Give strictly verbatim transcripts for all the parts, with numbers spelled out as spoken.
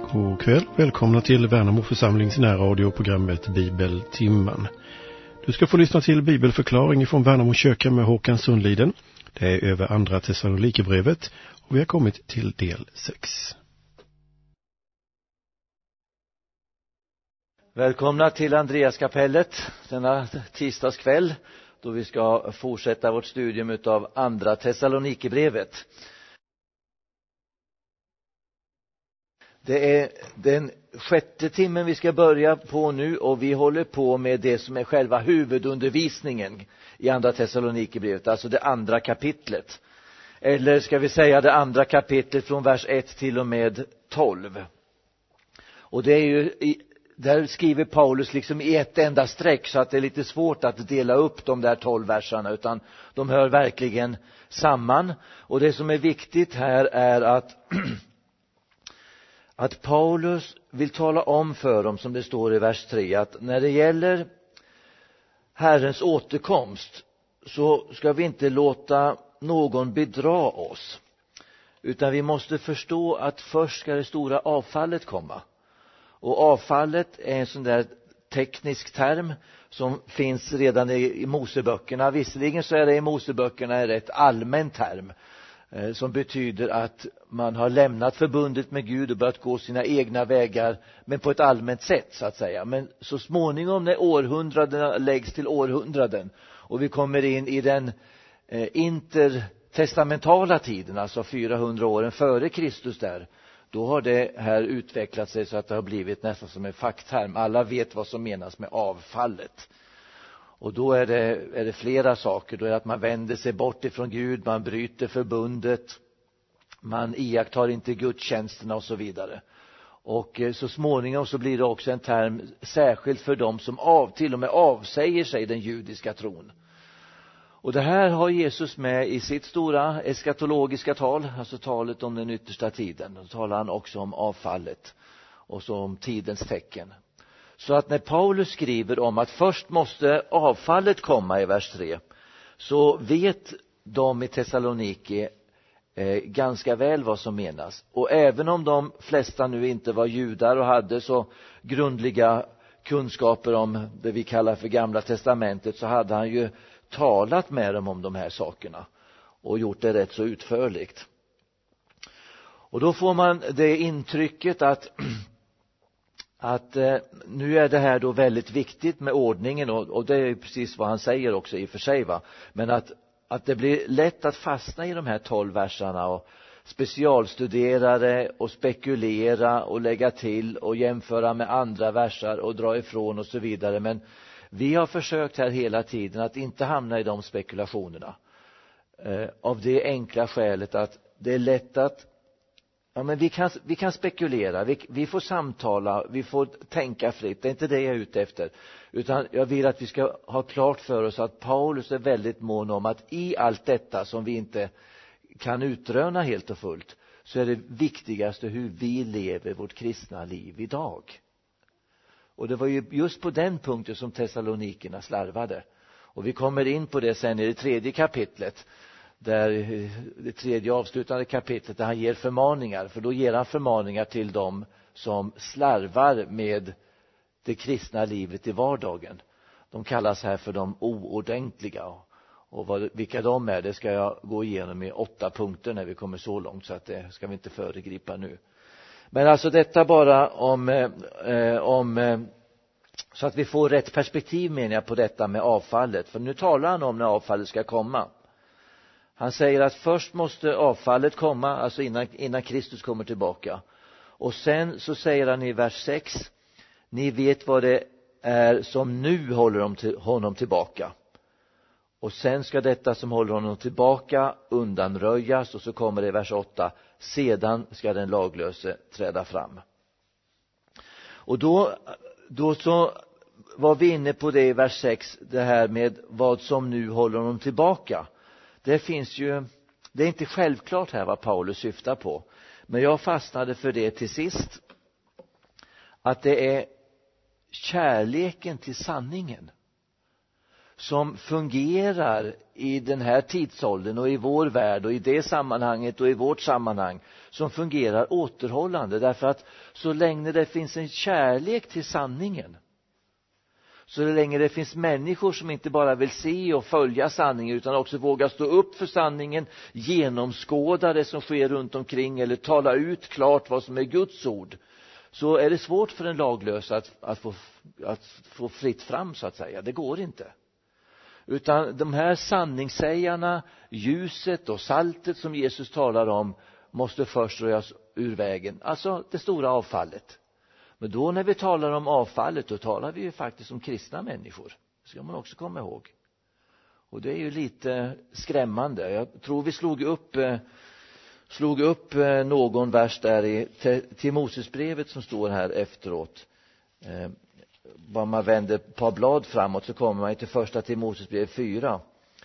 God kväll, välkomna till Värnamo församlings närradioprogrammet Bibeltimmen. Du ska få lyssna till bibelförklaring från Värnamo kyrka med Håkan Sundliden. Det är över andra Thessalonikerbrevet och vi har kommit till del sex. Välkomna till Andreaskapellet denna tisdagskväll då vi ska fortsätta vårt studium av andra Thessalonikerbrevet. Det är den sjätte timmen vi ska börja på nu och vi håller på med det som är själva huvudundervisningen i andra Thessalonikerbrevet, alltså det andra kapitlet. Eller ska vi säga det andra kapitlet från vers ett till och med tolv. Och det är ju, i, där skriver Paulus liksom i ett enda streck så att det är lite svårt att dela upp de där tolv verserna, utan de hör verkligen samman. Och det som är viktigt här är att att Paulus vill tala om för dem, som det står i vers tre, att när det gäller Herrens återkomst så ska vi inte låta någon bedra oss, utan vi måste förstå att först ska det stora avfallet komma. Och avfallet är en sån där teknisk term som finns redan i, i Moseböckerna. Visserligen så är det i Moseböckerna en rätt allmän term eh, som betyder att man har lämnat förbundet med Gud och börjat gå sina egna vägar, men på ett allmänt sätt så att säga. Men så småningom när århundradena läggs till århundraden och vi kommer in i den eh, intertestamentala tiden, alltså fyrahundra åren före Kristus där, då har det här utvecklat sig så att det har blivit nästan som en fackterm. Alla vet vad som menas med avfallet. Och då är det, är det flera saker. Då är det att man vänder sig bort ifrån Gud, man bryter förbundet, man iakttar inte gudstjänsterna och så vidare. Och så småningom så blir det också en term särskilt för dem som av, till och med avsäger sig den judiska tron. Och det här har Jesus med i sitt stora eskatologiska tal, alltså talet om den yttersta tiden. Då talar han också om avfallet och så om tidens tecken. Så att när Paulus skriver om att först måste avfallet komma i vers tre, så vet de i Thessalonike eh, ganska väl vad som menas. Och även om de flesta nu inte var judar och hade så grundliga kunskaper om det vi kallar för Gamla testamentet, så hade han ju talat med dem om de här sakerna och gjort det rätt så utförligt. Och då får man det intrycket att att eh, nu är det här då väldigt viktigt med ordningen, och, och det är precis vad han säger också i och för sig, va? Men att, att det blir lätt att fastna i de här tolv verserna och specialstudera det och spekulera och lägga till och jämföra med andra versar och dra ifrån och så vidare. Men vi har försökt här hela tiden att inte hamna i de spekulationerna. Eh, av det enkla skälet att det är lätt att ja, men vi kan, vi kan spekulera, vi, vi får samtala, vi får tänka fritt. Det är inte det jag är ute efter. Utan jag vill att vi ska ha klart för oss att Paulus är väldigt mån om att i allt detta som vi inte kan utröna helt och fullt, så är det viktigaste hur vi lever vårt kristna liv idag. Och det var ju just på den punkten som Thessalonikerna slarvade. Och vi kommer in på det sen i det tredje kapitlet. Där det tredje avslutande kapitlet där han ger förmaningar. För då ger han förmaningar till dem som slarvar med det kristna livet i vardagen. De kallas här för de oordentliga. Och vad, vilka de är, det ska jag gå igenom i åtta punkter när vi kommer så långt. Så att det ska vi inte föregripa nu. Men alltså detta bara om, eh, om eh, så att vi får rätt perspektiv, menar jag, på detta med avfallet. För nu talar han om när avfallet ska komma. Han säger att först måste avfallet komma, alltså innan, innan Kristus kommer tillbaka. Och sen så säger han i vers sex, ni vet vad det är som nu håller honom, till, honom tillbaka. Och sen ska detta som håller honom tillbaka undanröjas, och så kommer det i vers åtta, sedan ska den laglöse träda fram. Och då, då så var vi inne på det i vers sex, det här med vad som nu håller honom tillbaka. Det finns ju, det är inte självklart här vad Paulus syftar på. Men jag fastnade för det till sist. Att det är kärleken till sanningen som fungerar i den här tidsåldern och i vår värld och i det sammanhanget och i vårt sammanhang, som fungerar återhållande. Därför att så länge det finns en kärlek till sanningen, så länge det finns människor som inte bara vill se och följa sanningen utan också vågar stå upp för sanningen, genomskåda det som sker runt omkring eller tala ut klart vad som är Guds ord, så är det svårt för en laglös att, att, få, att få fritt fram, så att säga. Det går inte. Utan de här sanningssägarna, ljuset och saltet som Jesus talar om, måste först röjas ur vägen. Alltså det stora avfallet. Men då när vi talar om avfallet, då talar vi ju faktiskt om kristna människor. Det ska man också komma ihåg. Och det är ju lite skrämmande. Jag tror vi slog upp, slog upp någon vers där i Timoteusbrevet som står här efteråt. Bara man vänder ett par blad framåt så kommer man till första Timoteusbrevet fyra.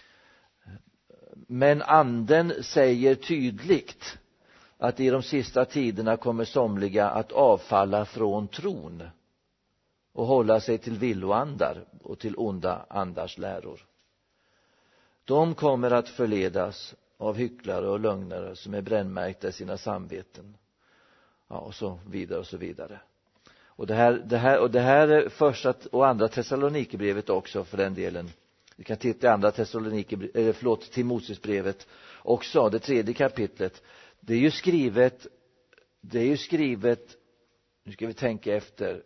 Men anden säger tydligt att i de sista tiderna kommer somliga att avfalla från tron och hålla sig till villoandar och till onda andars läror. De kommer att förledas av hycklare och lögnare som är brännmärkta i sina samveten. Ja, och så vidare och så vidare. Och det här, det här, och det här är första och andra Thessalonikerbrevet också för den delen. Vi kan titta i andra Thessalonikerbrevet, eller förlåt, Timoteusbrevet också, det tredje kapitlet. Det är ju skrivet, det är ju skrivet, nu ska vi tänka efter,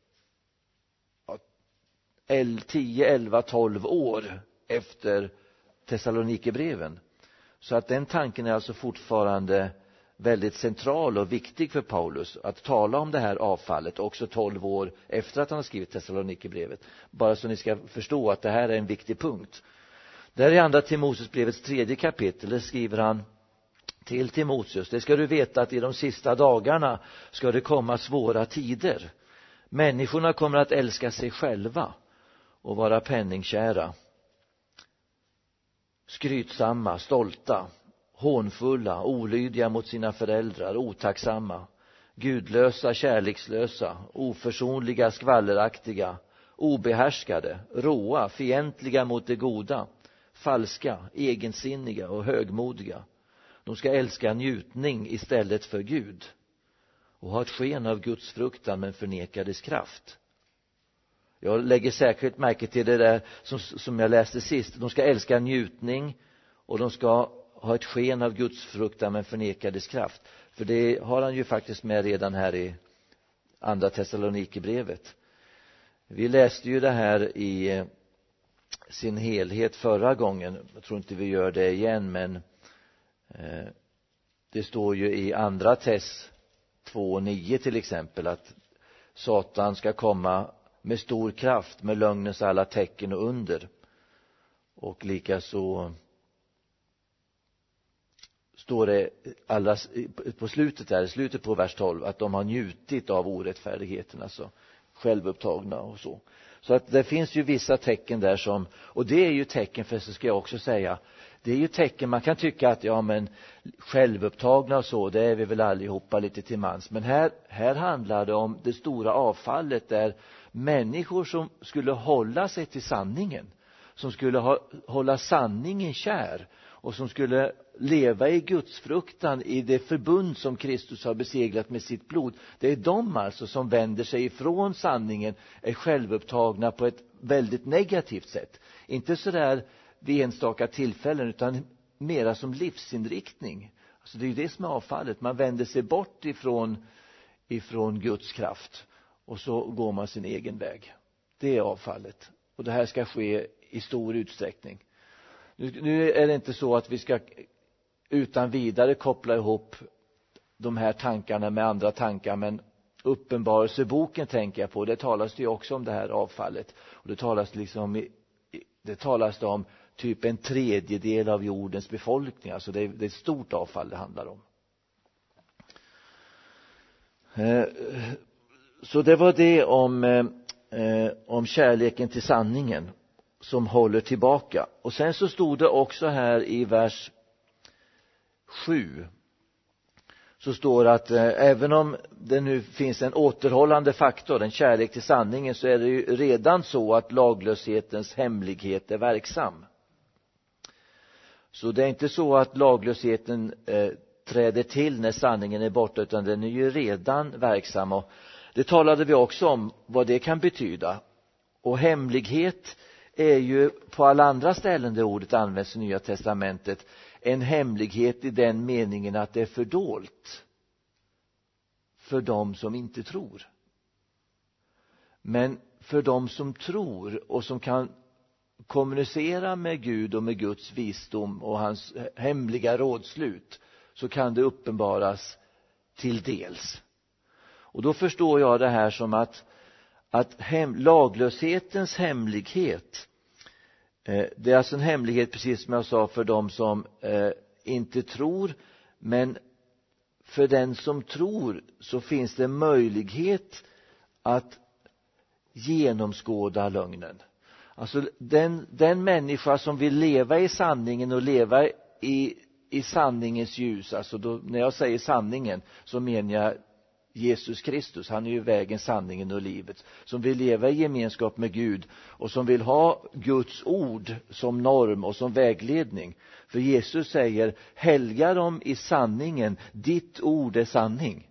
tio, elva, tolv år efter Thessalonikerbreven. Så att den tanken är alltså fortfarande väldigt central och viktig för Paulus att tala om det här avfallet också tolv år efter att han har skrivit Thessalonikerbrevet. Bara så ni ska förstå att det här är en viktig punkt. Där i andra Timoteusbrevets tredje kapitel, där skriver han till Timoteus: det ska du veta att i de sista dagarna ska det komma svåra tider. Människorna kommer att älska sig själva och vara penningkära, skrytsamma, stolta, hånfulla, olydiga mot sina föräldrar, otacksamma, gudlösa, kärlekslösa, oförsonliga, skvalleraktiga, obehärskade, råa, fientliga mot det goda, falska, egensinniga och högmodiga. De ska älska njutning istället för Gud och ha ett sken av Guds fruktan men förneka dess kraft. Jag lägger särskilt märke till det där som, som jag läste sist. De ska älska njutning och de ska ha ett sken av Guds fruktan men förneka dess kraft. För det har han ju faktiskt med redan här i andra Thessalonikerbrevet. Vi läste ju det här i sin helhet förra gången. Jag tror inte vi gör det igen, men eh, det står ju i andra Tess två nio till exempel att Satan ska komma med stor kraft med lögnens alla tecken och under. Och likaså står det alla, på slutet där, slutet på vers tolv, att de har njutit av orättfärdigheten, alltså självupptagna och så. Så att det finns ju vissa tecken där som, och det är ju tecken, för så ska jag också säga, det är ju tecken, man kan tycka att ja men självupptagna och så, det är vi väl allihopa lite till mans. Men här, här handlar det om det stora avfallet där människor som skulle hålla sig till sanningen, som skulle ha, hålla sanningen kär och som skulle leva i Guds fruktan i det förbund som Kristus har beseglat med sitt blod. Det är de alltså som vänder sig ifrån sanningen, är självupptagna på ett väldigt negativt sätt. Inte så där vid enstaka tillfällen utan mera som livsinriktning. Alltså det är ju det som är avfallet. Man vänder sig bort ifrån, ifrån Guds kraft och så går man sin egen väg. Det är avfallet. Och det här ska ske i stor utsträckning. Nu, nu är det inte så att vi ska utan vidare koppla ihop de här tankarna med andra tankar, men Uppenbarelseboken tänker jag på, det talas det ju också om det här avfallet. Och det talas liksom det talas det om typ en tredjedel av jordens befolkning, alltså det är, det är ett stort avfall det handlar om. Eh, så det var det om eh, om kärleken till sanningen som håller tillbaka. Och sen så stod det också här i vers sju, så står att eh, även om det nu finns en återhållande faktor, en kärlek till sanningen, så är det ju redan så att laglöshetens hemlighet är verksam. Så det är inte så att laglösheten eh, träder till när sanningen är borta, utan den är ju redan verksam. Och det talade vi också om vad det kan betyda. Och hemlighet är ju på alla andra ställen där ordet används i Nya testamentet en hemlighet i den meningen att det är fördolt för dem som inte tror. Men för dem som tror och som kan kommunicera med Gud och med Guds visdom och hans hemliga rådslut, så kan det uppenbaras till dels. Och då förstår jag det här som att, att hem, laglöshetens hemlighet, eh, det är alltså en hemlighet, precis som jag sa, för dem som eh, inte tror. Men för den som tror så finns det möjlighet att genomskåda lögnen. Alltså den, den människa som vill leva i sanningen och leva i, i sanningens ljus, alltså då, när jag säger sanningen så menar jag Jesus Kristus. Han är ju vägen, sanningen och livet. Som vill leva i gemenskap med Gud och som vill ha Guds ord som norm och som vägledning. För Jesus säger: helga dem i sanningen, ditt ord är sanning.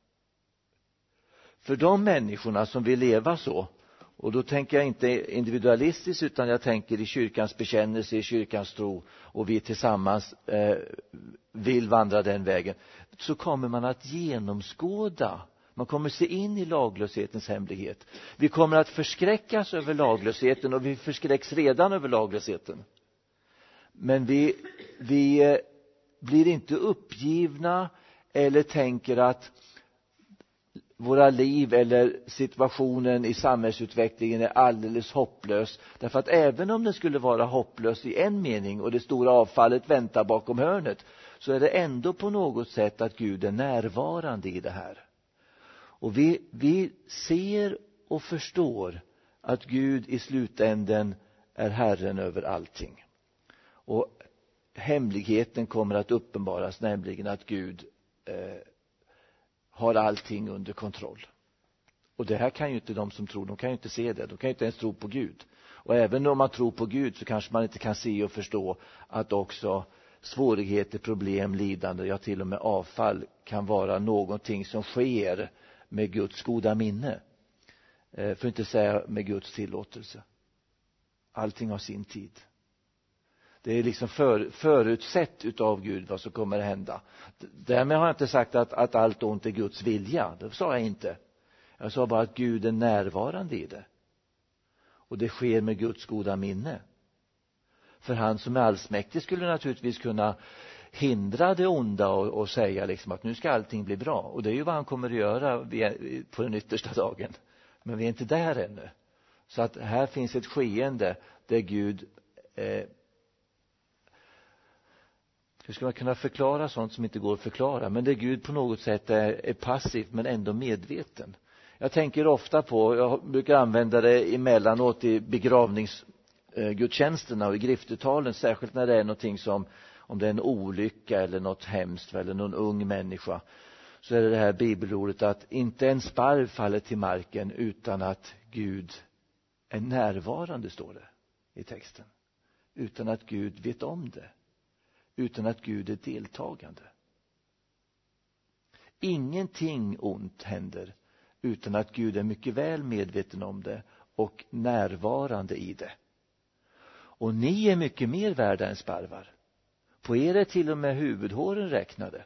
För de människorna som vill leva så, och då tänker jag inte individualistiskt, utan jag tänker i kyrkans bekännelse, i kyrkans tro, och vi tillsammans eh, vill vandra den vägen, så kommer man att genomskåda, man kommer se in i laglöshetens hemlighet. Vi kommer att förskräckas över laglösheten, och vi förskräcks redan över laglösheten. Men vi, vi eh, blir inte uppgivna eller tänker att våra liv eller situationen i samhällsutvecklingen är alldeles hopplös. Därför att även om det skulle vara hopplös i en mening och det stora avfallet väntar bakom hörnet, så är det ändå på något sätt att Gud är närvarande i det här. Och vi, vi ser och förstår att Gud i slutänden är Herren över allting. Och hemligheten kommer att uppenbaras, nämligen att Gud eh, har allting under kontroll. Och det här kan ju inte de som tror, de kan ju inte se det. De kan ju inte ens tro på Gud. Och även om man tror på Gud så kanske man inte kan se och förstå att också svårigheter, problem, lidande, ja till och med avfall kan vara någonting som sker med Guds goda minne. För att inte säga med Guds tillåtelse. Allting har sin tid. Det är liksom för, förutsett utav Gud vad som kommer att hända. Därmed har jag inte sagt att, att allt ont är Guds vilja. Det sa jag inte. Jag sa bara att Gud är närvarande i det. Och det sker med Guds goda minne. För han som är allsmäktig skulle naturligtvis kunna hindra det onda och, och säga liksom att nu ska allting bli bra. Och det är ju vad han kommer att göra på den yttersta dagen. Men vi är inte där ännu. Så att här finns ett skeende där Gud... Eh, Hur ska man kunna förklara sånt som inte går att förklara? Men där Gud på något sätt är, är passiv men ändå medveten. Jag tänker ofta på, jag brukar använda det emellanåt i begravningsgudstjänsterna och i griftetalen, särskilt när det är någonting som, om det är en olycka eller något hemskt eller någon ung människa, så är det det här bibelordet att inte en sparv faller till marken utan att Gud är närvarande, står det i texten. Utan att Gud vet om det. Utan att Gud är deltagande. Ingenting ont händer utan att Gud är mycket väl medveten om det och närvarande i det. Och ni är mycket mer värda än sparvar. På er är till och med huvudhåren räknade.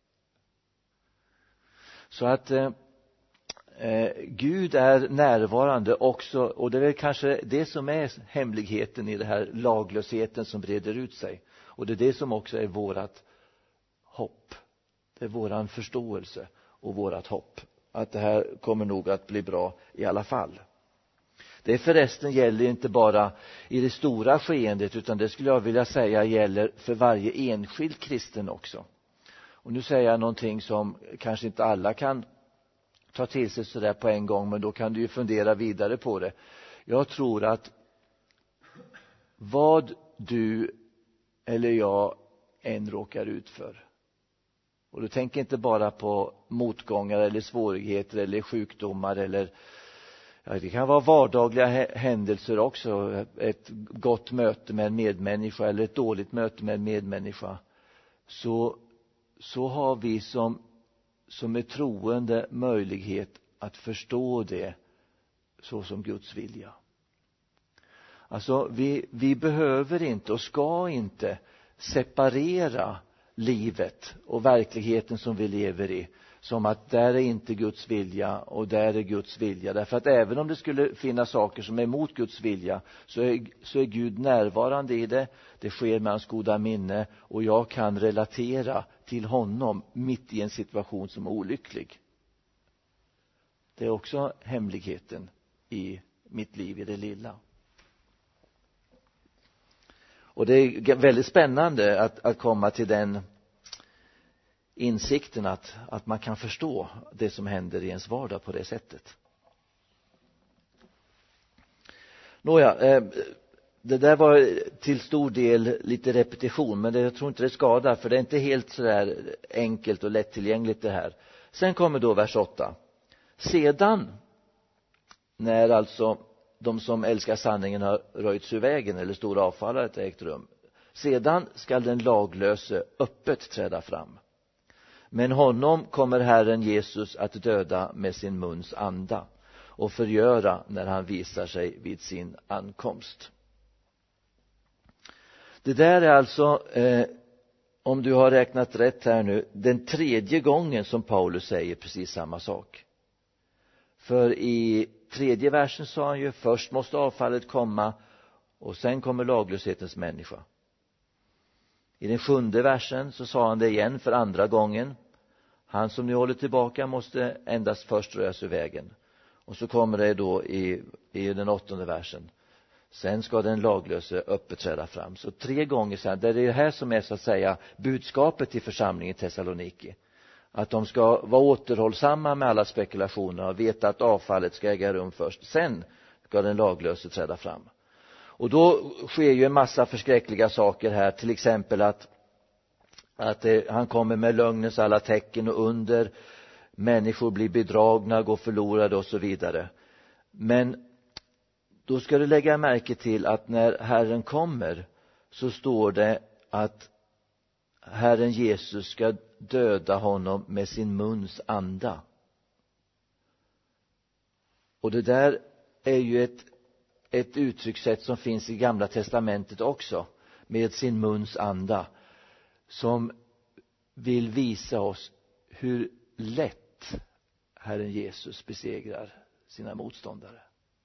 Så att eh, Gud är närvarande också, och det är väl kanske det som är hemligheten i det här laglösheten som breder ut sig. Och det är det som också är vårat hopp. Det är våran förståelse och vårat hopp. Att det här kommer nog att bli bra i alla fall. Det förresten gäller inte bara i det stora skeendet, utan det skulle jag vilja säga gäller för varje enskild kristen också. Och nu säger jag någonting som kanske inte alla kan ta till sig så där på en gång, men då kan du ju fundera vidare på det. Jag tror att vad du eller jag än råkar ut för, Och du tänker inte bara på motgångar eller svårigheter eller sjukdomar eller ja, det kan vara vardagliga händelser också. Ett gott möte med en medmänniska eller ett dåligt möte med en medmänniska. Så, så har vi som, som är troende möjlighet att förstå det så som Guds vilja. Alltså vi, vi behöver inte och ska inte separera livet och verkligheten som vi lever i som att där är inte Guds vilja och där är Guds vilja. Därför att även om det skulle finnas saker som är emot Guds vilja så är, så är Gud närvarande i det. Det sker med hans goda minne och jag kan relatera till honom mitt i en situation som är olycklig. Det är också hemligheten i mitt liv i det lilla. Och det är väldigt spännande att, att komma till den insikten att, att man kan förstå det som händer i ens vardag på det sättet. Nåja, eh, det där var till stor del lite repetition, men det, jag tror inte det skadar, för det är inte helt så där enkelt och lättillgängligt det här. Sen kommer då vers åtta. Sedan, när alltså de som älskar sanningen har röjts ur vägen eller stora avfallet ägt rum, sedan skall den laglöse öppet träda fram. Men honom kommer Herren Jesus att döda med sin muns anda och förgöra när han visar sig vid sin ankomst. Det där är alltså, eh, om du har räknat rätt här nu, den tredje gången som Paulus säger precis samma sak. För i tredje versen sa han ju, först måste avfallet komma och sen kommer laglöshetens människa. I den sjunde versen så sa han det igen för andra gången. Han som ni håller tillbaka måste endast först röjas ur vägen. Och så kommer det då i, i den åttonde versen. Sen ska den laglöse öppet träda fram. Så tre gånger sen, det är det här som är så att säga budskapet till församlingen i Thessaloniki. Att de ska vara återhållsamma med alla spekulationer och veta att avfallet ska äga rum först. Sen ska den laglöse träda fram. Och då sker ju en massa förskräckliga saker här. Till exempel att, att det, han kommer med lögnens alla tecken och under. Människor blir bedragna, går förlorade och så vidare. Men då ska du lägga märke till att när Herren kommer så står det att Herren Jesus ska döda honom med sin muns anda. Och det där är ju ett, ett uttryckssätt som finns i Gamla testamentet också, med sin muns anda, som vill visa oss hur lätt Herren Jesus besegrar sina motståndare.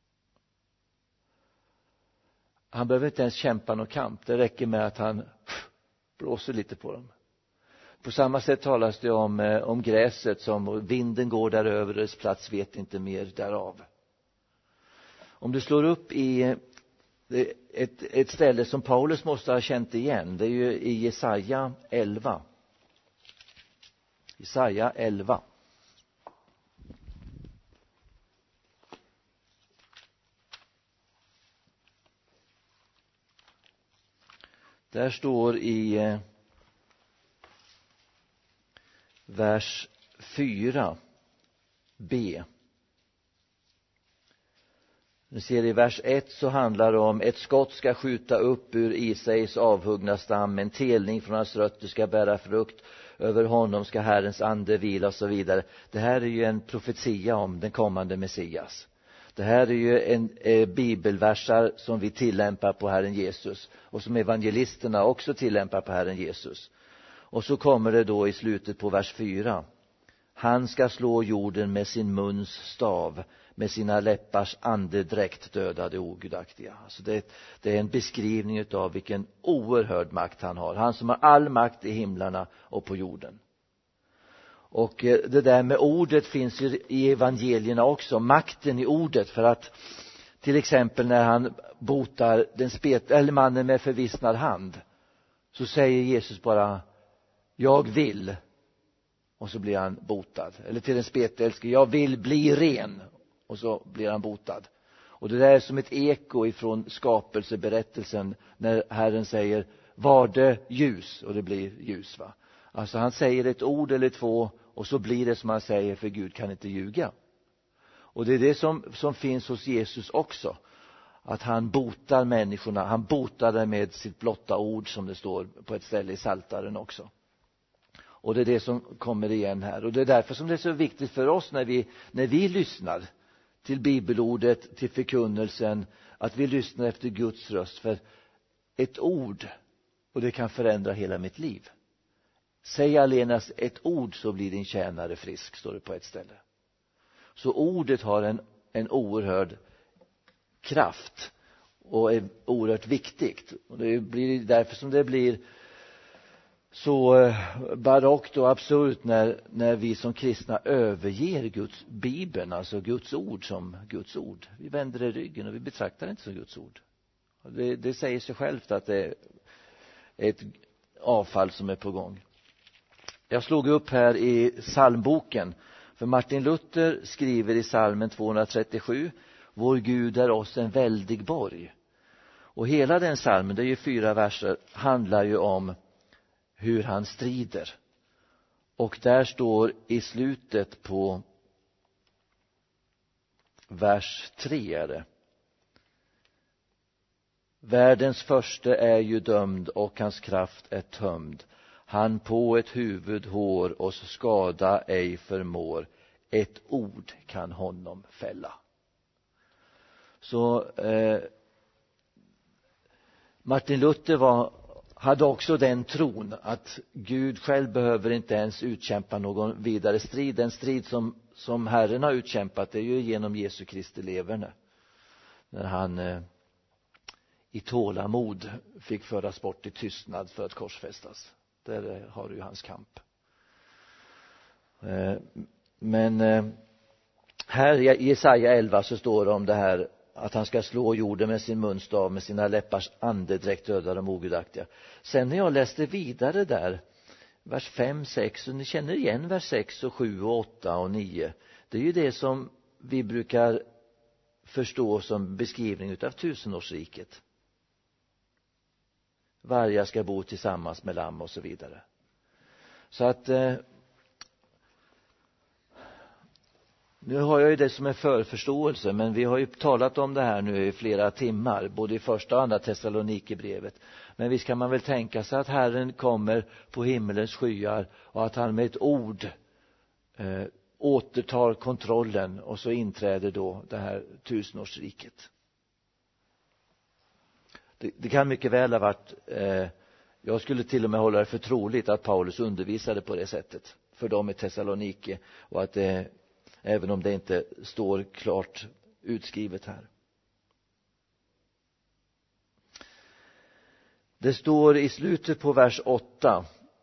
Han behöver inte ens kämpa någon kamp. Det räcker med att han blåser lite på dem. På samma sätt talas det om, om gräset som vinden går där över, dess plats vet inte mer därav. Om du slår upp i ett, ett ställe som Paulus måste ha känt igen, det är ju i Jesaja elva. Jesaja elva. Där står i vers fyra b. Ni ser i vers ett så handlar det om ett skott ska skjuta upp ur Isais avhuggna stam, en telning från hans rötter ska bära frukt, över honom ska Herrens ande vila och så vidare. Det här är ju en profetia om den kommande Messias. Det här är ju en eh, bibelversar som vi tillämpar på Herren Jesus och som evangelisterna också tillämpar på Herren Jesus. Och så kommer det då i slutet på vers fyra. Han ska slå jorden med sin muns stav, med sina läppars andedräkt döda det ogudaktiga. Alltså det, det är en beskrivning av vilken oerhörd makt han har. Han som har all makt i himlarna och på jorden. Och det där med ordet finns ju i evangelierna också, makten i ordet, för att till exempel när han botar den spet, eller mannen med förvissnad hand, så säger Jesus bara jag vill, och så blir han botad. Eller till den spetälske, jag vill bli ren, och så blir han botad. Och det där är som ett eko ifrån skapelseberättelsen när Herren säger var det ljus, och det blir ljus, va. Alltså han säger ett ord eller två och så blir det som han säger, för Gud kan inte ljuga. Och det är det som, som finns hos Jesus också. Att han botar människorna. Han botar dem med sitt blotta ord, som det står på ett ställe i Psaltaren också. Och det är det som kommer igen här. Och det är därför som det är så viktigt för oss när vi, när vi lyssnar till bibelordet, till förkunnelsen, att vi lyssnar efter Guds röst. För ett ord, och det kan förändra hela mitt liv. Säg allenast ett ord så blir din tjänare frisk, står det på ett ställe. Så ordet har en, en oerhörd kraft och är oerhört viktigt. Och det blir därför som det blir så barockt och absurt när, när vi som kristna överger Guds Bibeln, alltså Guds ord, som Guds ord. Vi vänder det ryggen och vi betraktar det inte som Guds ord. Det, det säger sig självt att det är ett avfall som är på gång. Jag slog upp här i psalmboken, för Martin Luther skriver i psalmen tvåhundratrettiosju: vår Gud är oss en väldig borg. Och hela den psalmen, det är ju fyra verser, handlar ju om hur han strider. Och där står i slutet på vers tre är det: världens första är ju dömd och hans kraft är tömd. Han på ett huvud hår oss skada ej förmår. Ett ord kan honom fälla. Så eh, Martin Luther var, hade också den tron att Gud själv behöver inte ens utkämpa någon vidare strid. Den strid som, som Herren har utkämpat är ju genom Jesu Kristi leverne. När han eh, i tålamod fick föras bort i tystnad för att korsfästas. Där har du ju hans kamp. Eh, men eh, här i Jesaja elva så står det om det här att han ska slå jorden med sin munstav, med sina läppars andedräkt döda de ogudaktiga. Sen när jag läste vidare där, vers fem, sex, och ni känner igen vers sex och sju och åtta och nio. Det är ju det som vi brukar förstå som beskrivning utav tusenårsriket. Vargar ska bo tillsammans med lamm och så vidare. Så att eh, nu har jag ju det som en förförståelse, men vi har ju talat om det här nu i flera timmar, både i första och andra Thessalonikerbrevet. Men visst kan man väl tänka sig att Herren kommer på himmelens skyar och att han med ett ord eh, återtar kontrollen, och så inträder då det här tusenårsriket. Det, det kan mycket väl ha varit, eh, jag skulle till och med hålla det för troligt att Paulus undervisade på det sättet för dem i Thessalonike, och att det, även om det inte står klart utskrivet här. Det står i slutet på vers åtta: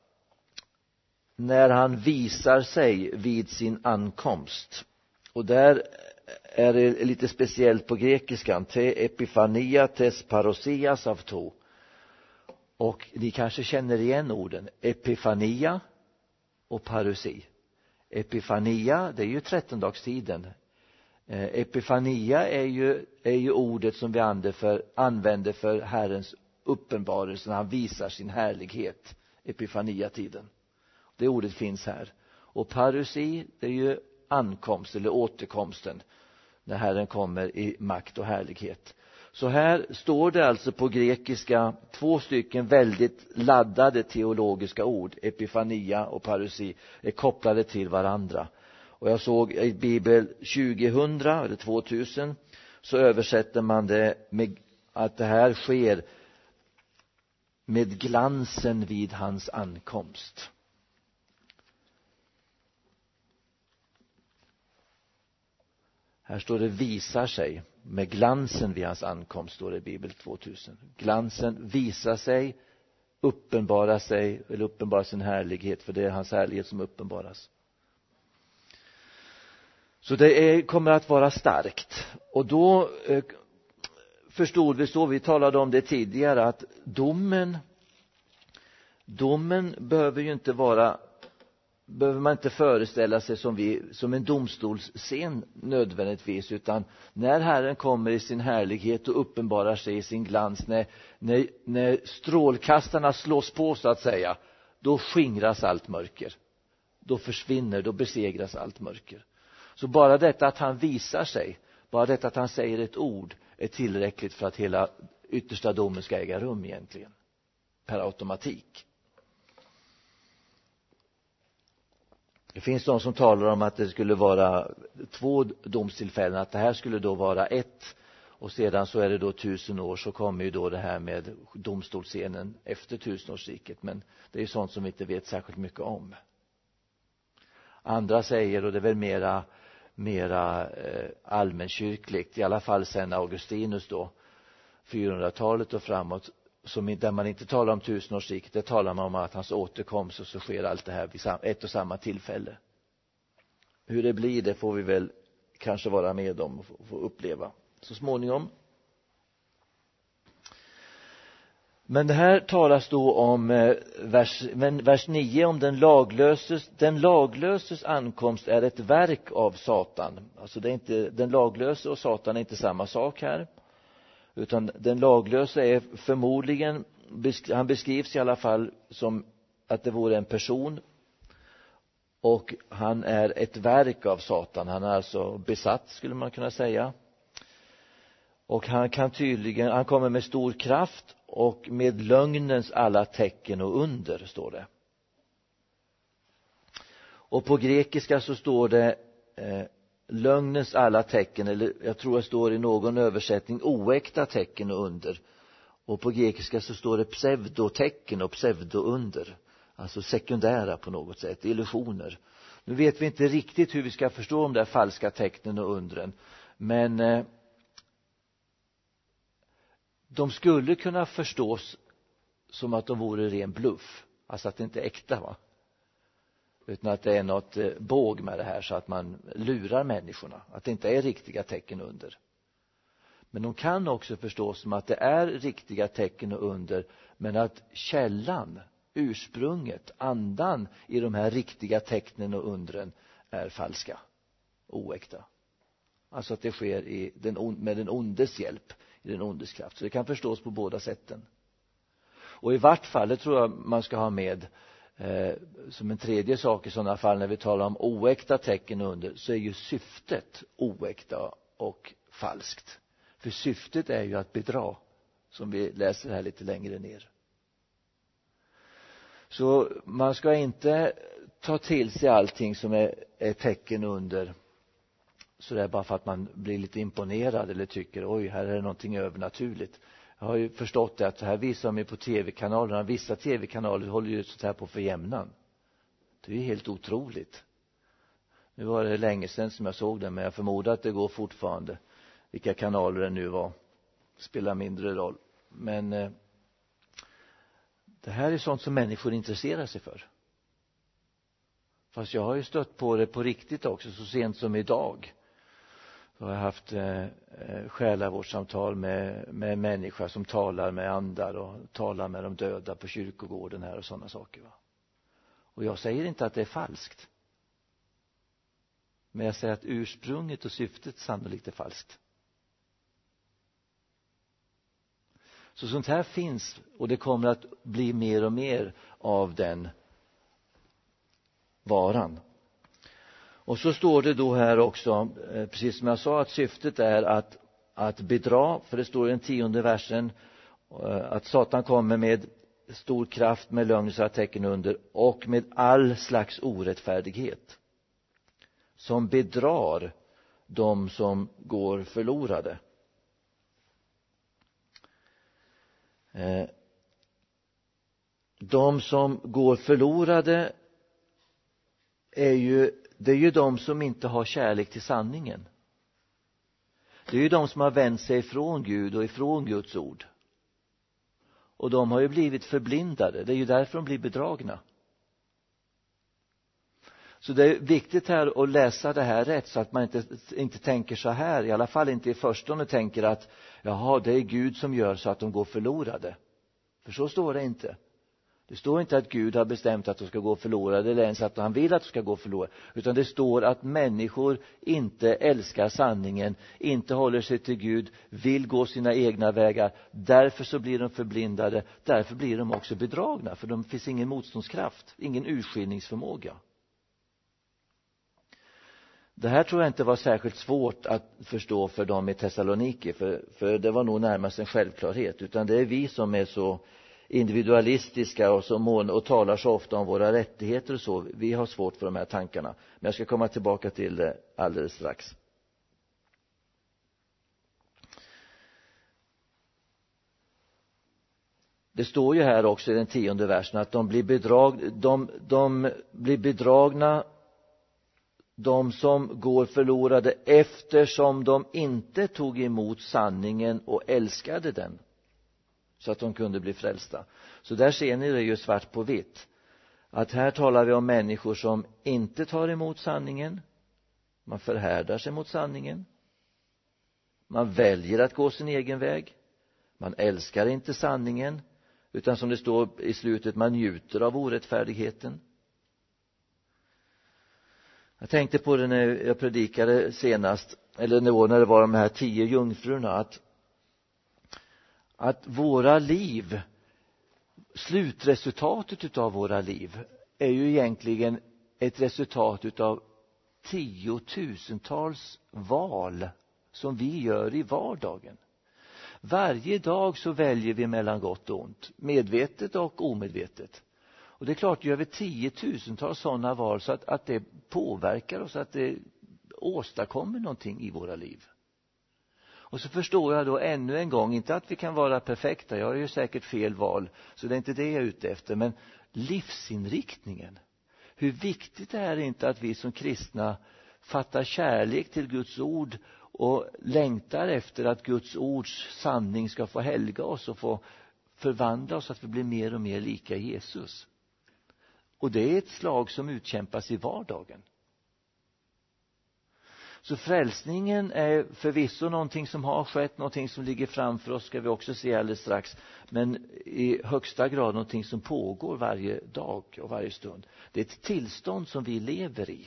när han visar sig vid sin ankomst. Och där är det lite speciellt på grekiskan, te epifania tes parosias avto. Och ni kanske känner igen orden epifania och parousi. Epifania, det är ju trettondagstiden. Eh, epifania är ju, är ju ordet som vi använder för, använder för Herrens uppenbarelse när han visar sin härlighet. Epifania-tiden. Det ordet finns här. Och parousi, det är ju ankomst eller återkomsten, när Herren kommer i makt och härlighet. Så här står det alltså på grekiska två stycken väldigt laddade teologiska ord. Epifania och parousi är kopplade till varandra. Och jag såg i Bibel tjugohundra eller tvåtusen så översätter man det med att det här sker med glansen vid hans ankomst. Här står det visar sig med glansen vid hans ankomst, står det i Bibel tvåtusen. Glansen visar sig, uppenbarar sig, eller uppenbarar sin härlighet, för det är hans härlighet som uppenbaras. Så det är, kommer att vara starkt. Och då eh, förstod vi så, vi talade om det tidigare, att domen domen behöver ju inte vara behöver man inte föreställa sig som, vi, som en domstolsscen nödvändigtvis, utan när Herren kommer i sin härlighet och uppenbarar sig i sin glans, när, när, när strålkastarna slås på så att säga, då skingras allt mörker. Då försvinner, då besegras allt mörker. Så bara detta att han visar sig, bara detta att han säger ett ord är tillräckligt för att hela yttersta domen ska äga rum egentligen. Per automatik. Det finns de som talar om att det skulle vara två domstillfällen, att det här skulle då vara ett, och sedan så är det då tusen år, så kommer ju då det här med domstolsscenen efter tusenårsriket, men det är ju sånt som vi inte vet särskilt mycket om. Andra säger, och det är väl mera, mera eh, allmänkyrkligt, i alla fall sen Augustinus då, fyrahundratalet och framåt, som, där man inte talar om tusenårsriket, det talar man om att hans återkomst, och så sker allt det här vid ett och samma tillfälle. Hur det blir, det får vi väl kanske vara med om och få uppleva så småningom. Men det här talas då om eh, vers, men vers nio, om den laglöses, den laglöses ankomst är ett verk av Satan. Alltså det är inte, den laglöse och Satan är inte samma sak här. Utan den laglöse är förmodligen, han beskrivs i alla fall som att det vore en person, och han är ett verk av Satan. Han är alltså besatt, skulle man kunna säga. Och han kan tydligen, han kommer med stor kraft och med lögnens alla tecken och under, står det. Och på grekiska så står det eh, lögnens alla tecken, eller jag tror det står i någon översättning oäkta tecken och under. Och på grekiska så står det pseudotecken och pseudounder, alltså sekundära på något sätt, illusioner. Nu vet vi inte riktigt hur vi ska förstå de där falska tecknen och undren, men eh, de skulle kunna förstås som att de vore ren bluff, alltså att det inte är äkta, va? Utan att det är något eh, båg med det här, så att man lurar människorna, att det inte är riktiga tecken under. Men de kan också förstås som att det är riktiga tecken och under, men att källan, ursprunget, andan i de här riktiga tecknen och undren är falska, oäkta. Alltså att det sker i den, med den ondes hjälp, i den ondes kraft. Så det kan förstås på båda sätten. Och i vart fall, det tror jag man ska ha med eh, som en tredje sak i sådana fall, när vi talar om oäkta tecken under, så är ju syftet oäkta och falskt. För syftet är ju att bedra, som vi läser här lite längre ner. Så man ska inte ta till sig allting som är, är tecken under, så det är bara för att man blir lite imponerad eller tycker, oj, här är det någonting övernaturligt. Jag har ju förstått det att det här visar de på tv-kanalerna. Vissa tv-kanaler håller ju sånt här på för jämnan. Det är ju helt otroligt. Nu var det länge sedan som jag såg det, men jag förmodar att det går fortfarande. Vilka kanaler det nu var spelar mindre roll. Men eh, det här är sånt som människor intresserar sig för. Fast jag har ju stött på det på riktigt också, så sent som idag. Jag har haft eh, själavårdssamtal med, med människor som talar med andar och talar med de döda på kyrkogården här och sådana saker, va? Och jag säger inte att det är falskt. Men jag säger att ursprunget och syftet sannolikt är falskt. Så sånt här finns, och det kommer att bli mer och mer av den varan. Och så står det då här också, precis som jag sa, att syftet är att, att bedra, för det står i den tionde versen att Satan kommer med stor kraft, med lögnens tecken under, och med all slags orättfärdighet, som bedrar de som går förlorade. De som går förlorade är ju, det är ju de som inte har kärlek till sanningen. Det är ju de som har vänt sig ifrån Gud och ifrån Guds ord. Och de har ju blivit förblindade. Det är ju därför de blir bedragna. Så det är viktigt här att läsa det här rätt, så att man inte, inte tänker så här. I alla fall inte i förstone tänker att jaha, det är Gud som gör så att de går förlorade. För så står det inte. Det står inte att Gud har bestämt att de ska gå förlorade eller ens att han vill att de ska gå förlorade. Utan det står att människor inte älskar sanningen, inte håller sig till Gud, vill gå sina egna vägar. Därför så blir de förblindade, därför blir de också bedragna. För det finns ingen motståndskraft, ingen urskiljningsförmåga. Det här tror jag inte var särskilt svårt att förstå för dem i Thessaloniki. För, för det var nog närmast en självklarhet. Utan det är vi som är så individualistiska och, så mån, och talar så ofta om våra rättigheter och så. Vi har svårt för de här tankarna. Men jag ska komma tillbaka till det alldeles strax. Det står ju här också i den tionde versen att de blir, bedrag, de, de blir bedragna, de som går förlorade, eftersom de inte tog emot sanningen och älskade den, så att de kunde bli frälsta. Så där ser ni det ju svart på vitt. Att här talar vi om människor som inte tar emot sanningen. Man förhärdar sig mot sanningen. Man väljer att gå sin egen väg. Man älskar inte sanningen. Utan som det står i slutet, man njuter av orättfärdigheten. Jag tänkte på det när jag predikade senast, eller när det var de här tio jungfrurna, att, att våra liv, slutresultatet utav våra liv är ju egentligen ett resultat utav tiotusentals val som vi gör i vardagen. Varje dag så väljer vi mellan gott och ont, medvetet och omedvetet. Och det är klart, gör vi tiotusentals sådana val så att, att det påverkar oss, att det åstadkommer någonting i våra liv. Och så förstår jag då ännu en gång, inte att vi kan vara perfekta, jag har ju säkert fel val, så det är inte det jag är ute efter, men livsinriktningen. Hur viktigt det är inte att vi som kristna fattar kärlek till Guds ord och längtar efter att Guds ords sanning ska få helga oss och få förvandla oss så att vi blir mer och mer lika Jesus. Och det är ett slag som utkämpas i vardagen. Så frälsningen är förvisso någonting som har skett, någonting som ligger framför oss, ska vi också se alldeles strax. Men i högsta grad någonting som pågår varje dag och varje stund. Det är ett tillstånd som vi lever i.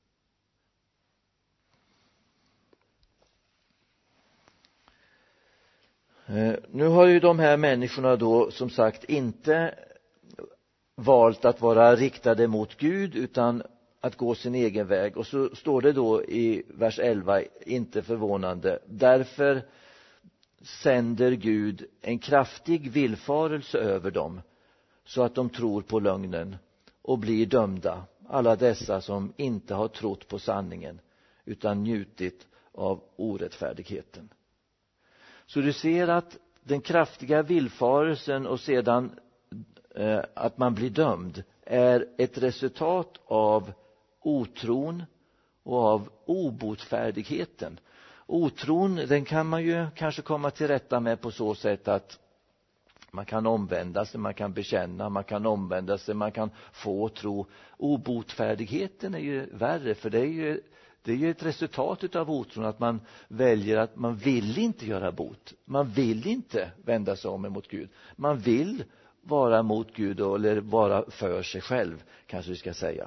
Nu har ju de här människorna då som sagt inte valt att vara riktade mot Gud utan att gå sin egen väg. Och så står det då i vers elva, inte förvånande: därför sänder Gud en kraftig villfarelse över dem så att de tror på lögnen och blir dömda, alla dessa som inte har trott på sanningen utan njutit av orättfärdigheten. Så du ser att den kraftiga villfarelsen och sedan eh, att man blir dömd är ett resultat av otron och av obotfärdigheten. Otron, den kan man ju kanske komma till rätta med på så sätt att man kan omvända sig, man kan bekänna, man kan omvända sig, man kan få tro. Obotfärdigheten är ju värre, för det är ju Det är ju ett resultat av otron att man väljer att man vill inte göra bot. Man vill inte vända sig om emot Gud. Man vill vara mot Gud eller vara för sig själv, kanske vi ska säga.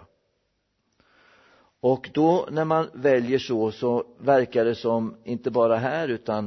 Och då när man väljer så så verkar det som, inte bara här utan,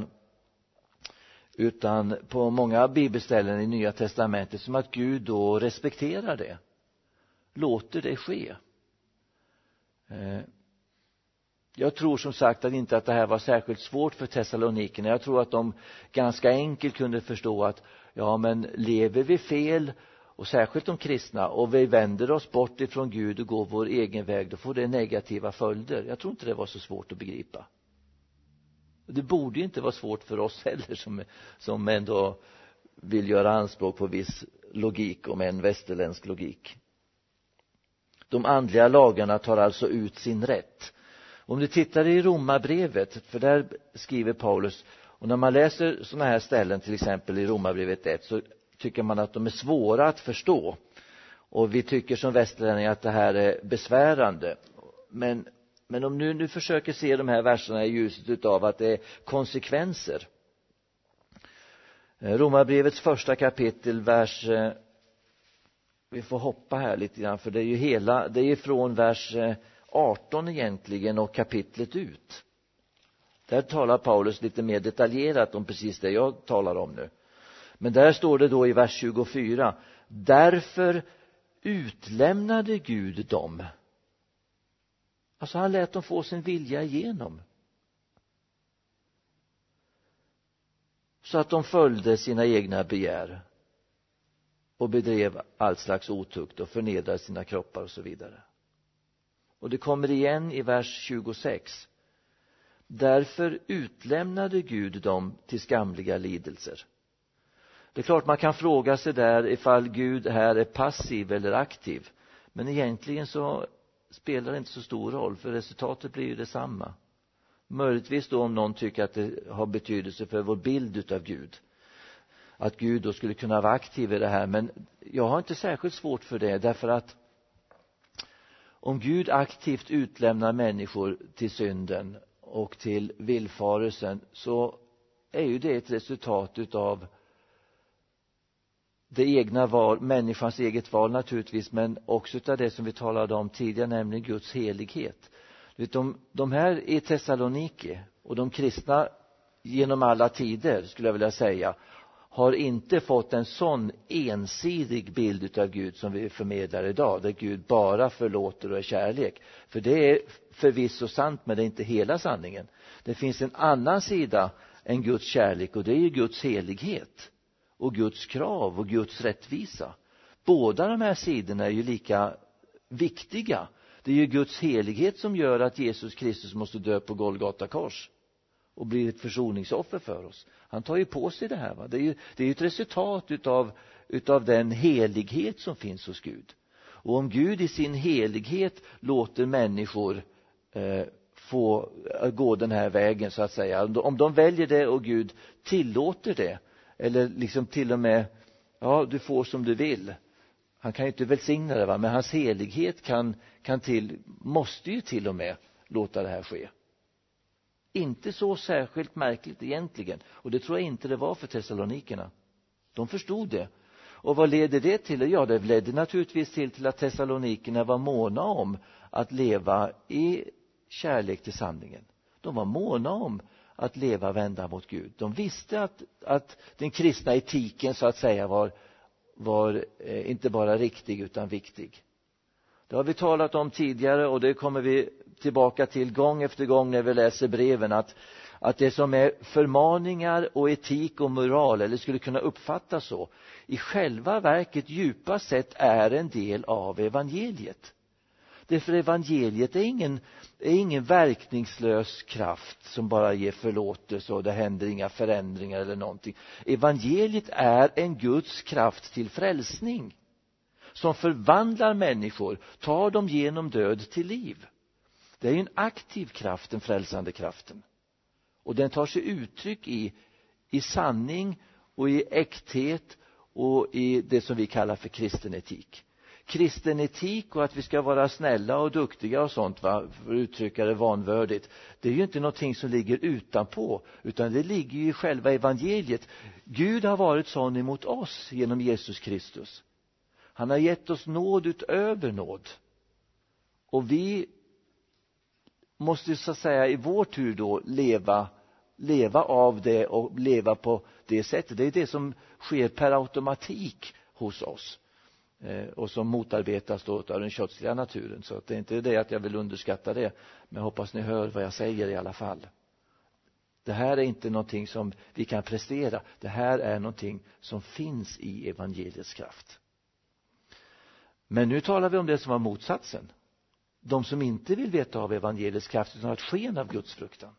utan på många bibelställen i Nya testamentet, som att Gud då respekterar det. Låter det ske. Eh, Jag tror som sagt att inte att det här var särskilt svårt för Thessalonikerna. Jag tror att de ganska enkelt kunde förstå att ja, men lever vi fel, och särskilt de kristna, och vi vänder oss bort ifrån Gud och går vår egen väg, då får det negativa följder. Jag tror inte det var så svårt att begripa. Det borde ju inte vara svårt för oss heller som, som ändå vill göra anspråk på viss logik, om en västerländsk logik. De andliga lagarna tar alltså ut sin rätt. Om du tittar i Romarbrevet, för där skriver Paulus, och när man läser såna här ställen, till exempel i Romarbrevet ett, så tycker man att de är svåra att förstå. Och vi tycker som västerlänningar att det här är besvärande. Men, men om du nu försöker se de här verserna i ljuset av att det är konsekvenser. Romarbrevets första kapitel, vers vi får hoppa här lite grann, för det är ju hela, det är ju från vers arton egentligen och kapitlet ut. Där talar Paulus lite mer detaljerat om precis det jag talar om nu. Men där står det då i vers tjugofyra: därför utlämnade Gud dem. Alltså han lät dem få sin vilja igenom. Så att de följde sina egna begär och bedrev all slags otukt och förnedrade sina kroppar och så vidare. Och det kommer igen i vers tjugosex. Därför utlämnade Gud dem till skamliga lidelser. Det är klart man kan fråga sig där ifall Gud här är passiv eller aktiv. Men egentligen så spelar det inte så stor roll, för resultatet blir ju detsamma. Möjligtvis då om någon tycker att det har betydelse för vår bild utav Gud. Att Gud då skulle kunna vara aktiv i det här. Men jag har inte särskilt svårt för det, därför att om Gud aktivt utlämnar människor till synden och till villfarelsen, så är ju det ett resultat utav det egna val, människans eget val naturligtvis, men också utav det som vi talade om tidigare, nämligen Guds helighet. De, de här i Thessaloniki och de kristna genom alla tider, skulle jag vilja säga, har inte fått en sån ensidig bild utav Gud som vi förmedlar idag, där Gud bara förlåter och är kärlek. För det är förvisso sant, men det är inte hela sanningen. Det finns en annan sida än Guds kärlek, och det är ju Guds helighet och Guds krav och Guds rättvisa. Båda de här sidorna är ju lika viktiga. Det är ju Guds helighet som gör att Jesus Kristus måste dö på Golgata kors och bli ett försoningsoffer för oss. Han tar ju på sig det här, va? Det är ju, det är ju ett resultat utav, utav den helighet som finns hos Gud. Och om Gud i sin helighet låter människor eh, få gå den här vägen, så att säga. Om de väljer det och Gud tillåter det, eller liksom till och med, ja, du får som du vill. Han kan ju inte välsigna det, va? Men hans helighet kan, kan till, måste ju till och med låta det här ske. Inte så särskilt märkligt egentligen. Och det tror jag inte det var för Thessalonikerna. De förstod det. Och vad leder det till? Ja, det ledde naturligtvis till, till att Thessalonikerna var måna om att leva i kärlek till sanningen. De var måna om att leva vända mot Gud. De visste att, att den kristna etiken, så att säga, var, var eh, inte bara riktig utan viktig. Det har vi talat om tidigare, och det kommer vi tillbaka till gång efter gång när vi läser breven, att, att det som är förmaningar och etik och moral, eller skulle kunna uppfattas så, i själva verket djupast sett är en del av evangeliet. Därför evangeliet är ingen, är ingen verkningslös kraft som bara ger förlåtelse och det händer inga förändringar eller någonting. Evangeliet är en Guds kraft till frälsning som förvandlar människor, tar dem genom död till liv. Det är ju en aktiv kraft, den frälsande kraften. Och den tar sig uttryck i, i sanning och i äkthet och i det som vi kallar för kristen etik. Kristen etik och att vi ska vara snälla och duktiga och sånt, va, för att uttrycka det vanvördigt, det är ju inte någonting som ligger utanpå, utan det ligger ju i själva evangeliet. Gud har varit sån emot oss genom Jesus Kristus. Han har gett oss nåd utöver nåd. Och vi måste, så att säga, i vår tur då leva, leva av det och leva på det sättet. Det är det som sker per automatik hos oss. Eh, och som motarbetas då av den kötsliga naturen. Så att det är inte det att jag vill underskatta det. Men jag hoppas ni hör vad jag säger i alla fall. Det här är inte någonting som vi kan prestera. Det här är någonting som finns i evangeliets kraft. Men nu talar vi om det som var motsatsen. De som inte vill veta av evangeliets kraft utan har ett sken av Guds fruktan.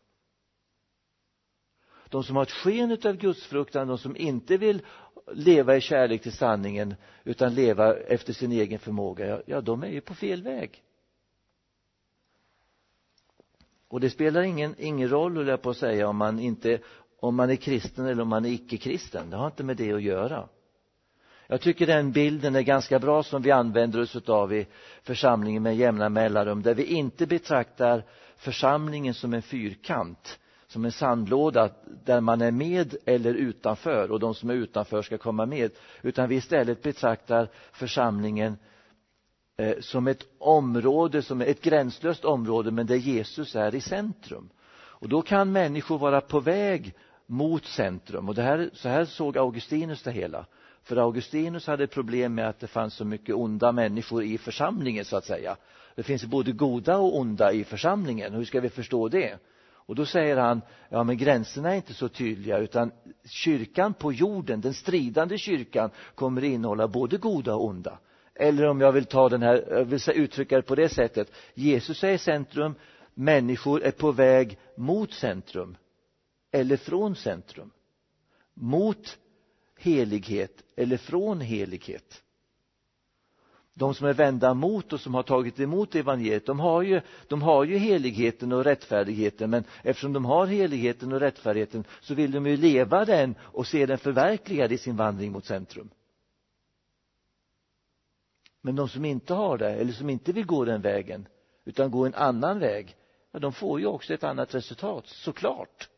De som har ett sken av Guds fruktan, de som inte vill leva i kärlek till sanningen utan leva efter sin egen förmåga, ja, ja de är ju på fel väg. Och det spelar ingen, ingen roll, vill jag på att säga, om man, inte, om man är kristen eller om man är icke-kristen. Det har inte med det att göra. Jag tycker den bilden är ganska bra som vi använder oss av i församlingen med jämna mellanrum, där vi inte betraktar församlingen som en fyrkant som en sandlåda där man är med eller utanför och de som är utanför ska komma med, utan vi istället betraktar församlingen eh, som ett område, som ett gränslöst område, men där Jesus är i centrum. Och då kan människor vara på väg mot centrum, och det här, så här såg Augustinus det hela. För Augustinus hade problem med att det fanns så mycket onda människor i församlingen, så att säga. Det finns både goda och onda i församlingen. Hur ska vi förstå det? Och då säger han, ja men gränserna är inte så tydliga, utan kyrkan på jorden, den stridande kyrkan, kommer innehålla både goda och onda. Eller om jag vill ta den här, jag vill uttrycka det på det sättet, Jesus är i centrum, människor är på väg mot centrum eller från centrum, mot helighet eller från helighet. De som är vända mot och som har tagit emot evangeliet, de har ju, de har ju heligheten och rättfärdigheten, men eftersom de har heligheten och rättfärdigheten så vill de ju leva den och se den förverkligad i sin vandring mot centrum. Men de som inte har det, eller som inte vill gå den vägen utan gå en annan väg, ja, de får ju också ett annat resultat, såklart.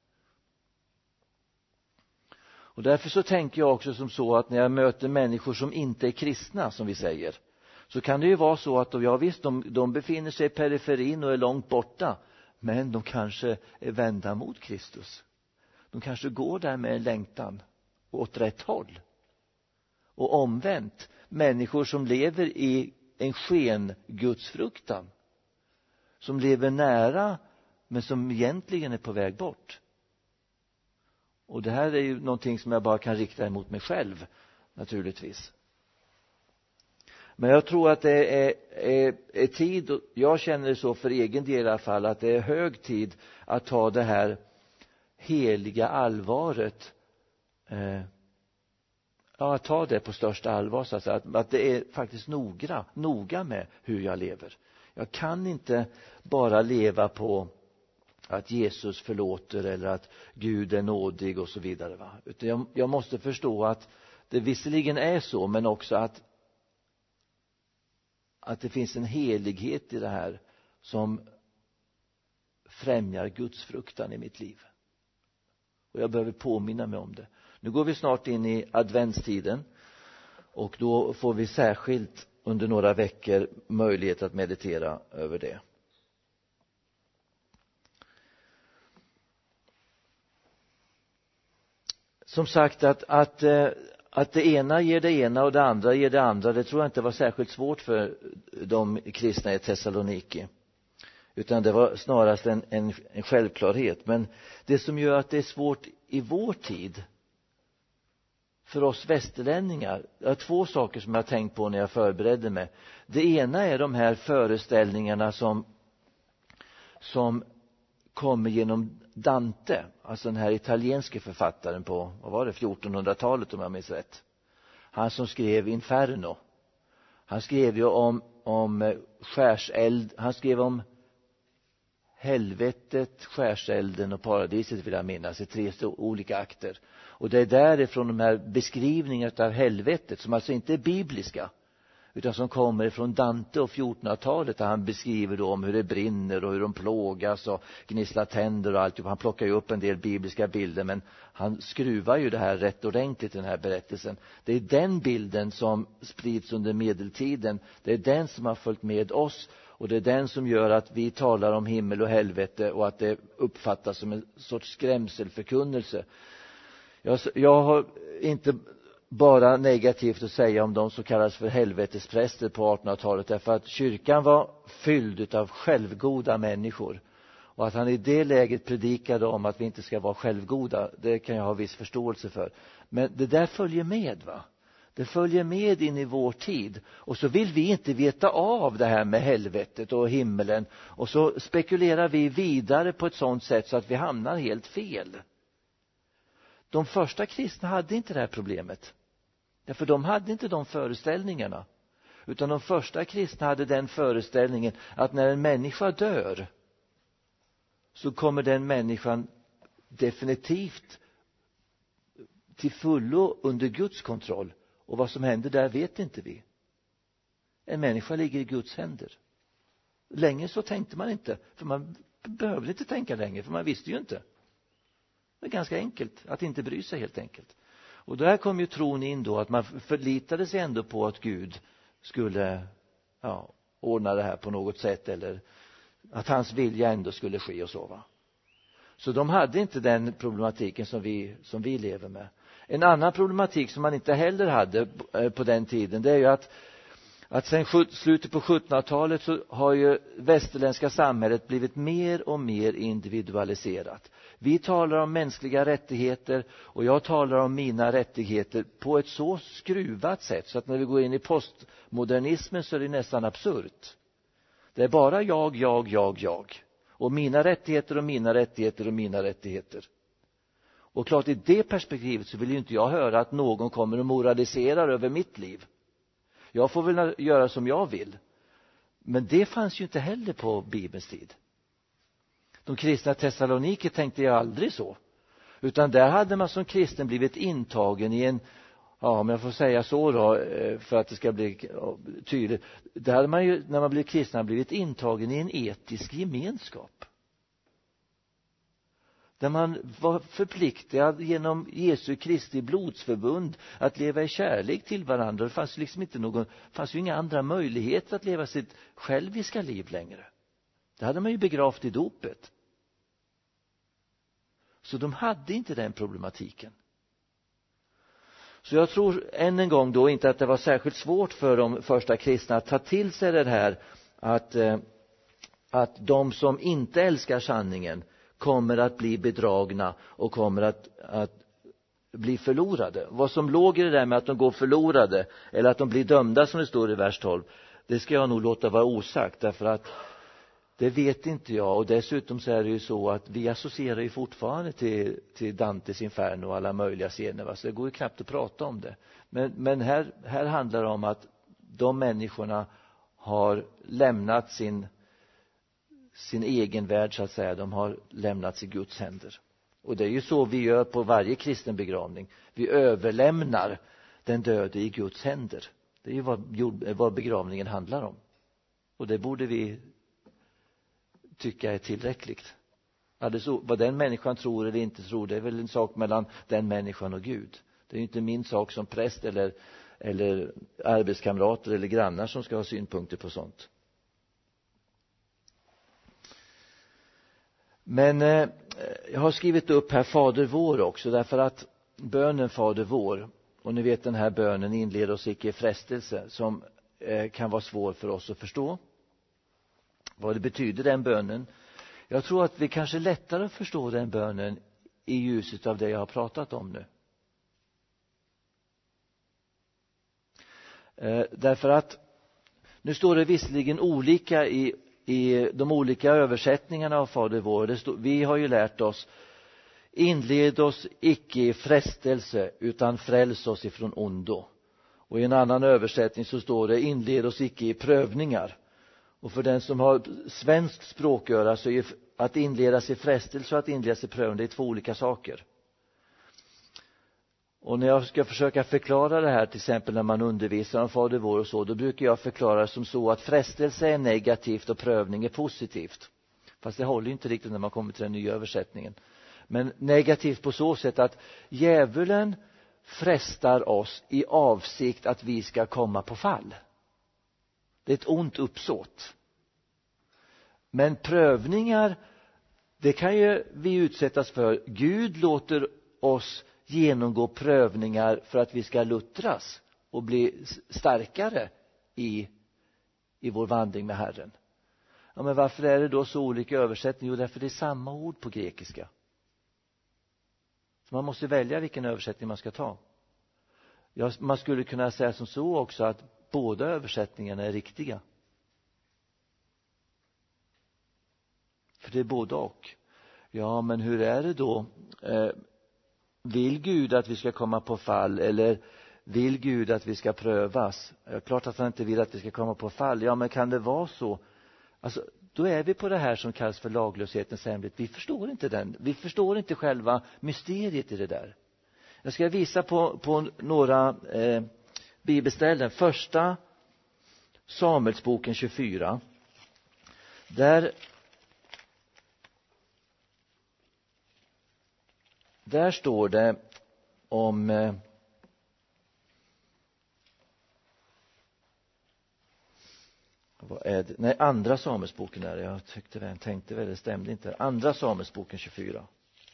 Och därför så tänker jag också som så att när jag möter människor som inte är kristna, som vi säger, så kan det ju vara så att ja, visst, de, de befinner sig i periferin och är långt borta, men de kanske är vända mot Kristus. De kanske går där med en längtan åt rätt håll. Och omvänt, människor som lever i en sken gudsfruktan, som lever nära men som egentligen är på väg bort. Och det här är ju någonting som jag bara kan rikta emot mig själv, naturligtvis. Men jag tror att det är, är, är tid, och jag känner det så för egen del i alla fall, att det är hög tid att ta det här heliga allvaret, eh, ja, att ta det på största allvar, så att, att, att det är faktiskt noga, noga med hur jag lever. Jag kan inte bara leva på att Jesus förlåter eller att Gud är nådig och så vidare, va? Utan jag, jag måste förstå att det visserligen är så, men också att att det finns en helighet i det här som främjar Guds fruktan i mitt liv. Och jag behöver påminna mig om det. Nu går vi snart in i adventstiden, och då får vi särskilt under några veckor möjlighet att meditera över det. Som sagt, att, att, att det ena ger det ena och det andra ger det andra, det tror jag inte var särskilt svårt för de kristna i Thessaloniki. Utan det var snarast en, en, en självklarhet. Men det som gör att det är svårt i vår tid för oss västerlänningar, det är två saker som jag tänkt på när jag förberedde mig. Det ena är de här föreställningarna som, som kommer genom Dante, alltså den här italienske författaren på, vad var det, fjortonhundratalet om jag minns rätt. Han som skrev Inferno. Han skrev ju om, om skärseld, han skrev om helvetet, skärselden och paradiset, vill jag minnas, i tre olika akter. Och det är därifrån de här beskrivningarna av helvetet, som alltså inte är bibliska, utan som kommer från Dante och fjortonhundratalet, där han beskriver då om hur det brinner och hur de plågas och gnisslar tänder och allt. Han plockar ju upp en del bibliska bilder, men han skruvar ju det här rätt ordentligt i den här berättelsen. Det är den bilden som sprids under medeltiden. Det är den som har följt med oss, och det är den som gör att vi talar om himmel och helvete och att det uppfattas som en sorts skrämselförkunnelse. Jag, jag har inte bara negativt att säga om de så kallas för helvetespräster på artonhundratalet, därför att kyrkan var fylld av självgoda människor, och att han i det läget predikade om att vi inte ska vara självgoda, det kan jag ha viss förståelse för. Men det där följer med, va? Det följer med in i vår tid, och så vill vi inte veta av det här med helvetet och himmelen, och så spekulerar vi vidare på ett sådant sätt så att vi hamnar helt fel. De första kristna hade inte det här problemet. Därför de hade inte de föreställningarna. Utan de första kristna hade den föreställningen att när en människa dör, så kommer den människan definitivt till fullo under Guds kontroll. Och vad som händer där vet inte vi. En människa ligger i Guds händer. Länge så tänkte man inte. För man behövde inte tänka längre, för man visste ju inte. Det är ganska enkelt att inte bry sig, helt enkelt. Och där kom ju tron in då, att man förlitade sig ändå på att Gud skulle ja, ordna det här på något sätt, eller att hans vilja ändå skulle ske och så, va. Så de hade inte den problematiken som vi, som vi lever med. En annan problematik som man inte heller hade på den tiden, det är ju att att sen slutet på sjuttonhundratalet så har ju västerländska samhället blivit mer och mer individualiserat. Vi talar om mänskliga rättigheter, och jag talar om mina rättigheter på ett så skruvat sätt så att när vi går in i postmodernismen så är det nästan absurt. Det är bara jag, jag, jag, jag. Och mina rättigheter och mina rättigheter och mina rättigheter. Och klart, i det perspektivet så vill ju inte jag höra att någon kommer och moraliserar över mitt liv. Jag får väl göra som jag vill. Men det fanns ju inte heller på Bibelns tid. De kristna Thessaloniker tänkte jag aldrig så. Utan där hade man som kristen blivit intagen i en, ja, om jag får säga så då, för att det ska bli tydligt. Där hade man ju, när man blev kristen, blivit intagen i en etisk gemenskap. Där man var förpliktigad genom Jesu Kristi blodsförbund att leva i kärlek till varandra. Det fanns liksom inte någon, fanns ju inga andra möjligheter att leva sitt själviska liv längre. Det hade man ju begravt i dopet. Så de hade inte den problematiken. Så jag tror än en gång då inte att det var särskilt svårt för de första kristna att ta till sig det här att, att de som inte älskar sanningen kommer att bli bedragna och kommer att, att bli förlorade. Vad som låg i det där med att de går förlorade eller att de blir dömda, som det står i vers tolv, det ska jag nog låta vara osagt, därför att det vet inte jag. Och dessutom så är det ju så att vi associerar ju fortfarande till, till Dantes Inferno och alla möjliga scener, va? Så det går ju knappt att prata om det. Men, men här, här handlar det om att de människorna har lämnat sin sin egen värld, så att säga. De har lämnats i Guds händer. Och det är ju så vi gör på varje kristen begravning. Vi överlämnar den döde i Guds händer. Det är ju vad, vad begravningen handlar om. Och det borde vi tycka är tillräckligt. Alltså, vad den människan tror eller inte tror, det är väl en sak mellan den människan och Gud. Det är ju inte min sak som präst eller, eller arbetskamrater eller grannar som ska ha synpunkter på sånt. Men eh, jag har skrivit upp här Fader vår också, därför att bönen Fader vår, och ni vet den här bönen inleder oss icke i frestelse, som eh, kan vara svår för oss att förstå. Vad det betyder, den bönen. Jag tror att vi kanske lättare att förstå den bönen i ljuset av det jag har pratat om nu. Eh, därför att nu står det visserligen olika i i de olika översättningarna av Fader vår. Det stod, vi har ju lärt oss: inled oss icke i frestelse utan fräls oss ifrån ondo. Och i en annan översättning så står det: inled oss icke i prövningar. Och för den som har svensk språköra så är att inleda sig i frestelse och att inleda sig i prövning, det är två olika saker. Och när jag ska försöka förklara det här, till exempel när man undervisar om Fader vår och så, då brukar jag förklara som så att frestelse är negativt och prövning är positivt. Fast det håller inte riktigt när man kommer till den nya översättningen. Men negativt på så sätt att djävulen frestar oss i avsikt att vi ska komma på fall. Det är ett ont uppsåt. Men prövningar, det kan ju vi utsättas för. Gud låter oss genomgå prövningar för att vi ska luttras och bli starkare i, i vår vandring med Herren. Ja, men varför är det då så olika översättning? Jo, därför det är samma ord på grekiska. Så man måste välja vilken översättning man ska ta. Ja, man skulle kunna säga som så också att båda översättningarna är riktiga. För det är både och. Ja, men hur är det då? Eh, Vill Gud att vi ska komma på fall, eller vill Gud att vi ska prövas? Ja, klart att han inte vill att vi ska komma på fall. Ja, men kan det vara så? Alltså, då är vi på det här som kallas för laglöshetens hemlighet. Vi förstår inte den. Vi förstår inte själva mysteriet i det där. Jag ska visa på, på några eh, bibelställen. Första Samuelsboken tjugofyra. Där där står det om eh, vad är det? Nej, andra Samuelsboken är det. Jag tyckte det, tänkte väl, det stämde inte. Andra Samuelsboken tjugofyra.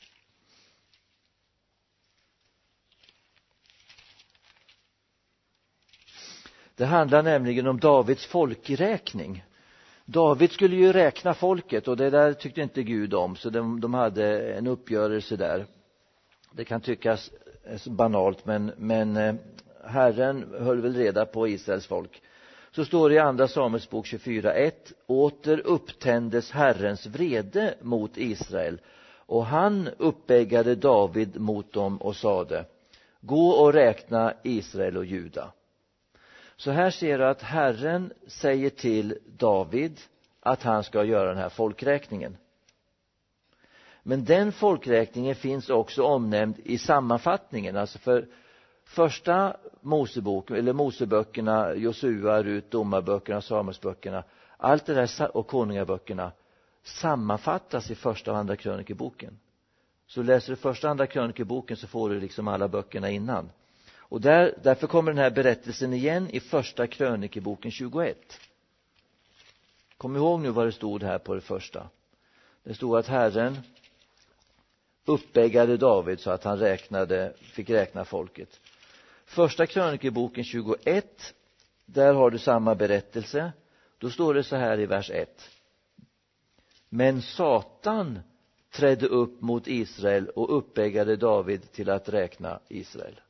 Det handlar nämligen om Davids folkräkning. David skulle ju räkna folket och det där tyckte inte Gud om, så de, de hade en uppgörelse där. Det kan tyckas banalt, men, men Herren höll väl reda på Israels folk. Så står det i andra Samuelsbok tjugofyra ett: åter upptändes Herrens vrede mot Israel, och han uppeggade David mot dem och sade: gå och räkna Israel och Juda. Så här ser du att Herren säger till David att han ska göra den här folkräkningen. Men den folkräkningen finns också omnämnd i sammanfattningen. Alltså för första Mosebok, eller Moseböckerna, Josua, Rut, Domarböckerna, Samuelsböckerna, allt det där och konungaböckerna sammanfattas i första och andra krönikeboken. Så läser du första och andra krönikeboken så får du liksom alla böckerna innan. Och där, därför kommer den här berättelsen igen i första krönikeboken tjugoett. Kom ihåg nu vad det stod här på det första. Det stod att Herren uppeggade David så att han räknade, fick räkna folket. Första krönikeboken tjugoett, där har du samma berättelse. Då står det så här i vers ett: men Satan trädde upp mot Israel och uppeggade David till att räkna Israel.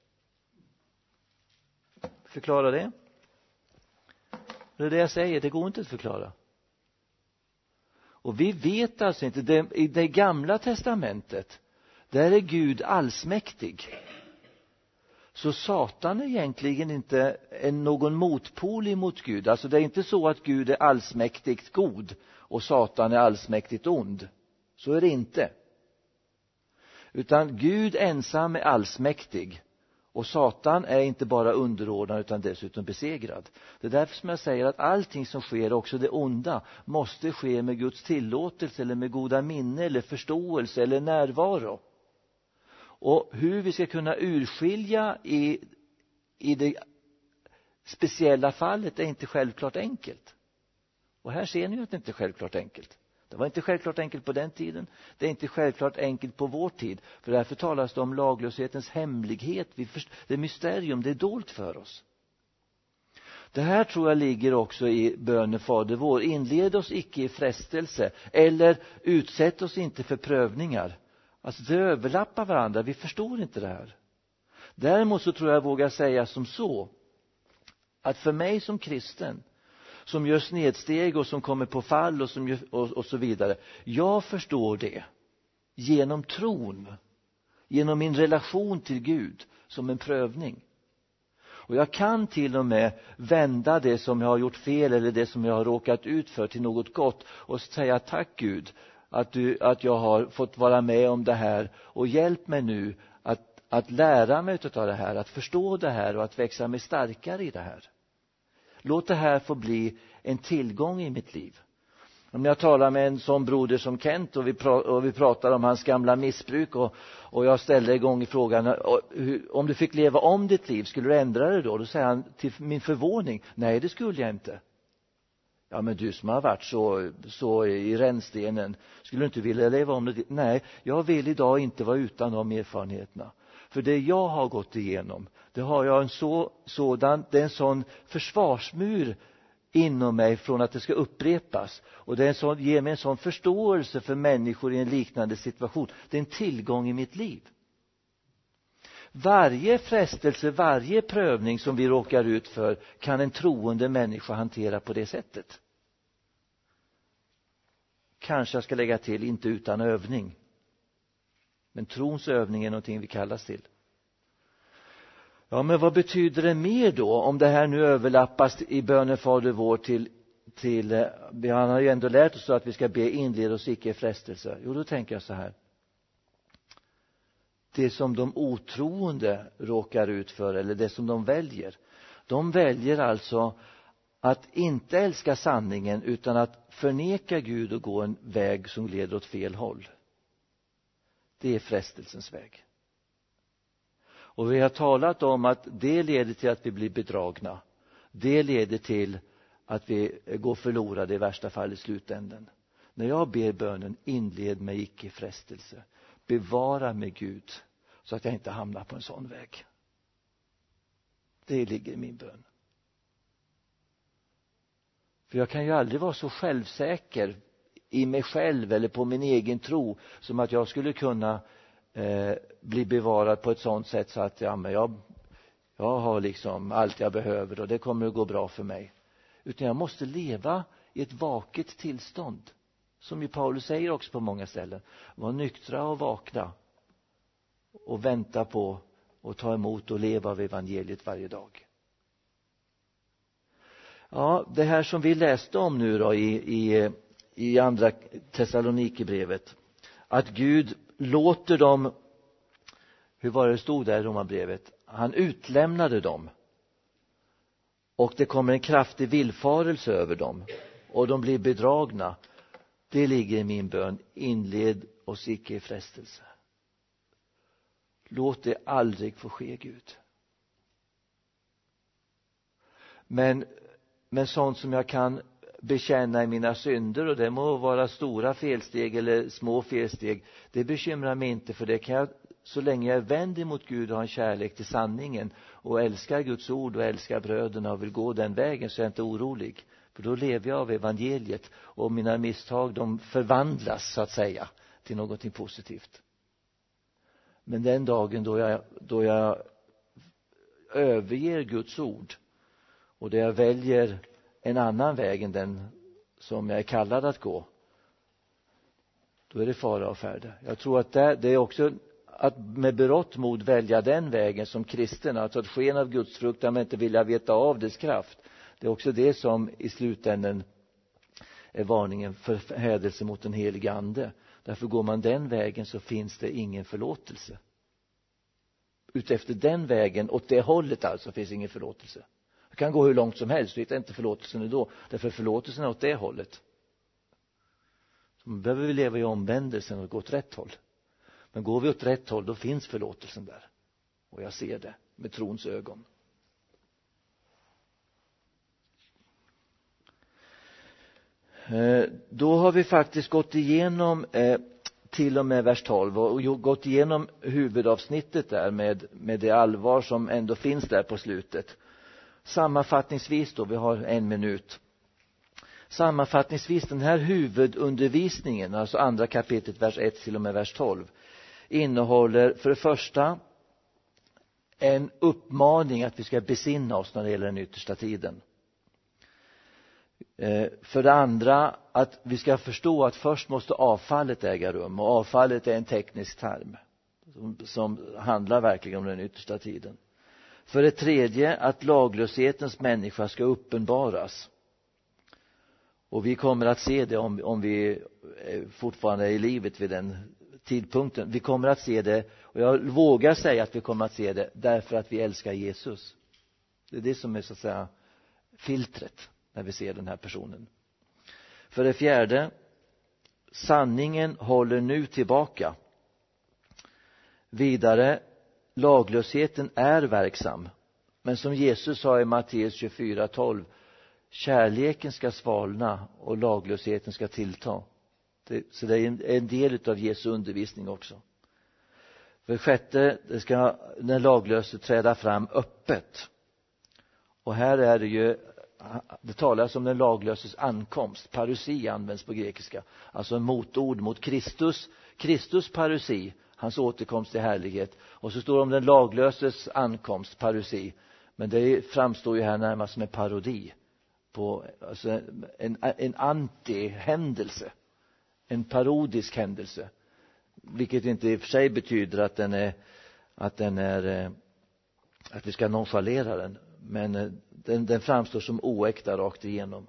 Förklara det. Det är det jag säger, det går inte att förklara. Och vi vet alltså inte, det, i det gamla testamentet, där är Gud allsmäktig. Så Satan är egentligen inte en, någon motpol emot Gud. Alltså det är inte så att Gud är allsmäktigt god och Satan är allsmäktigt ond. Så är det inte. Utan Gud ensam är allsmäktig. Och Satan är inte bara underordnad utan dessutom besegrad. Det är därför som jag säger att allting som sker, också det onda, måste ske med Guds tillåtelse eller med goda minne eller förståelse eller närvaro. Och hur vi ska kunna urskilja i, i det speciella fallet är inte självklart enkelt. Och här ser ni att det inte är självklart enkelt. Det var inte självklart enkelt på den tiden. Det är inte självklart enkelt på vår tid. För därför talas det om laglöshetens hemlighet. Vi först- det är mysterium, det är dolt för oss. Det här tror jag ligger också i bönen Fader vår. Inled oss icke i frestelse. Eller utsätt oss inte för prövningar. Alltså det överlappar varandra. Vi förstår inte det här. Däremot så tror jag vågar säga som så. Att för mig som kristen, som gör snedsteg och som kommer på fall och, som gör, och, och så vidare. Jag förstår det genom tron, genom min relation till Gud som en prövning. Och jag kan till och med vända det som jag har gjort fel eller det som jag har råkat ut för till något gott och säga tack Gud att, du, att jag har fått vara med om det här och hjälp mig nu att, att lära mig av det här, att förstå det här och att växa mig starkare i det här. Låt det här få bli en tillgång i mitt liv. Om jag talar med en sån broder som Kent och vi, pra- och vi pratar om hans gamla missbruk och, och jag ställer igång i frågan om du fick leva om ditt liv, skulle du ändra det då? Då säger han till min förvåning, nej det skulle jag inte. Ja men du som har varit så, så i rännstenen, skulle du inte vilja leva om det? Nej, jag vill idag inte vara utan de erfarenheterna. För det jag har gått igenom, det har jag en så, sådan, det är en sån försvarsmur inom mig från att det ska upprepas. Och det är en sån, ger mig en sån förståelse för människor i en liknande situation. Det är en tillgång i mitt liv. Varje frestelse, varje prövning som vi råkar ut för kan en troende människa hantera på det sättet. Kanske jag ska lägga till, inte utan övning. Men trons övning är någonting vi kallas till. Ja, men vad betyder det mer då om det här nu överlappas i bönen Fader vår till, till han har ju ändå lärt oss att vi ska be inleda oss icke i frestelse. Jo, då tänker jag så här. Det som de otroende råkar ut för, eller det som de väljer. De väljer alltså att inte älska sanningen utan att förneka Gud och gå en väg som leder åt fel håll. Det är frestelsens väg. Och vi har talat om att det leder till att vi blir bedragna. Det leder till att vi går förlorade i värsta fall i slutänden. När jag ber bönen, inled mig icke i frestelse. Bevara mig Gud så att jag inte hamnar på en sån väg. Det ligger i min bön. För jag kan ju aldrig vara så självsäker i mig själv eller på min egen tro som att jag skulle kunna eh, bli bevarad på ett sånt sätt så att ja, men jag, jag har liksom allt jag behöver och det kommer att gå bra för mig. Utan jag måste leva i ett vaket tillstånd. Som ju Paulus säger också på många ställen. Var nyktra och vakna. Och vänta på och ta emot och leva av evangeliet varje dag. Ja, det här som vi läste om nu då i, i, i andra Thessalonikerbrevet. Att Gud låter dem, hur var det stod där i Romarbrevet? Han utlämnade dem. Och det kommer en kraftig villfarelse över dem. Och de blir bedragna. Det ligger i min bön. Inled oss icke i frestelse. Låt det aldrig få ske, Gud. Men, men sånt som jag kan bekänna i mina synder, och det må vara stora felsteg eller små felsteg, det bekymrar mig inte, för det kan jag, så länge jag är vänd emot Gud och har en kärlek till sanningen och älskar Guds ord och älskar bröderna och vill gå den vägen, så är jag inte orolig. För då lever jag av evangeliet och mina misstag, de förvandlas så att säga till någonting positivt. Men den dagen då jag, då jag överger Guds ord och då jag väljer en annan väg än den som jag är kallad att gå, då är det fara och färde. Jag tror att det, det är också att med berått mod välja den vägen som kristen, alltså att sken av Guds fruktan men inte vilja veta av dess kraft. Det är också det som i slutändan är varningen för hädelse mot den helige ande. Därför går man den vägen så finns det ingen förlåtelse. Utefter den vägen, åt det hållet alltså, finns ingen förlåtelse. Det kan gå hur långt som helst, så hittar inte förlåtelsen ändå. Därför förlåtelsen är åt det hållet. Så man behöver vi leva i omvändelsen och gå åt rätt håll. Men går vi åt rätt håll, då finns förlåtelsen där. Och jag ser det med trons ögon. Då har vi faktiskt gått igenom eh, till och med vers tolv och gått igenom huvudavsnittet där med, med det allvar som ändå finns där på slutet. Sammanfattningsvis då, vi har en minut. Sammanfattningsvis, den här huvudundervisningen, alltså andra kapitlet, vers ett till och med vers tolv, innehåller för det första en uppmaning att vi ska besinna oss när det gäller den yttersta tiden. För det andra att vi ska förstå att först måste avfallet äga rum, och avfallet är en teknisk term som, som handlar verkligen om den yttersta tiden. För det tredje att laglöshetens människa ska uppenbaras, och vi kommer att se det om, om vi fortfarande är i livet vid den tidpunkten. Vi kommer att se det, och jag vågar säga att vi kommer att se det därför att vi älskar Jesus. Det är det som är så att säga filtret när vi ser den här personen. För det fjärde, sanningen håller nu tillbaka. Vidare, laglösheten är verksam. Men som Jesus sa i Matteus tjugofyra tolv, kärleken ska svalna och laglösheten ska tillta. Det, så det är en, en del av Jesu undervisning också. För det sjätte, det ska den laglöse träda fram öppet. Och här är det ju, det talas om den laglöses ankomst. Parousi används på grekiska. Alltså en motord mot Kristus. Kristus parousi, hans återkomst i härlighet. Och så står det om den laglöses ankomst, parousi. Men det framstår ju här närmast som en parodi på, alltså en, en anti-händelse. En parodisk händelse. Vilket inte i och för sig betyder att den är, att den är, att vi ska nonchalera den. Men den, den framstår som oäkta rakt igenom.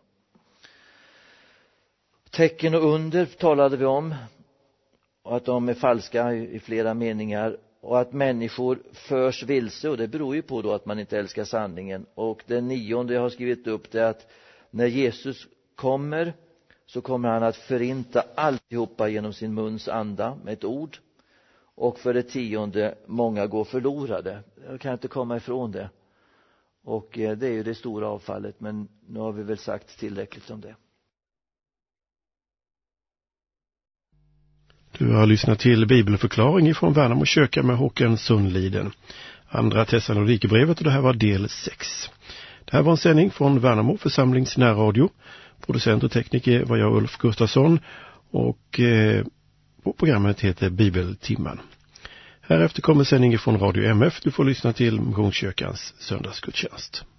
Tecken och under talade vi om. Och att de är falska i, i flera meningar. Och att människor förs vilse. Och det beror ju på då att man inte älskar sanningen. Och den nionde jag har skrivit upp, det är att när Jesus kommer, så kommer han att förinta alltihopa genom sin muns anda med ett ord. Och för det tionde, många går förlorade. Jag kan inte komma ifrån det. Och det är ju det stora avfallet, men nu har vi väl sagt tillräckligt om det. Du har lyssnat till bibelförklaring från Värnamo kyrka med Håkan Sundliden. Andra Thessalonikerbrevet, och det här var del sex. Det här var en sändning från Värnamo församlings närradio. Producent och tekniker var jag, Ulf Gustafsson, och eh, programmet heter Bibeltimman. Härefter kommer sändningen från Radio M F. Du får lyssna till Missionskyrkans söndagsgudstjänst.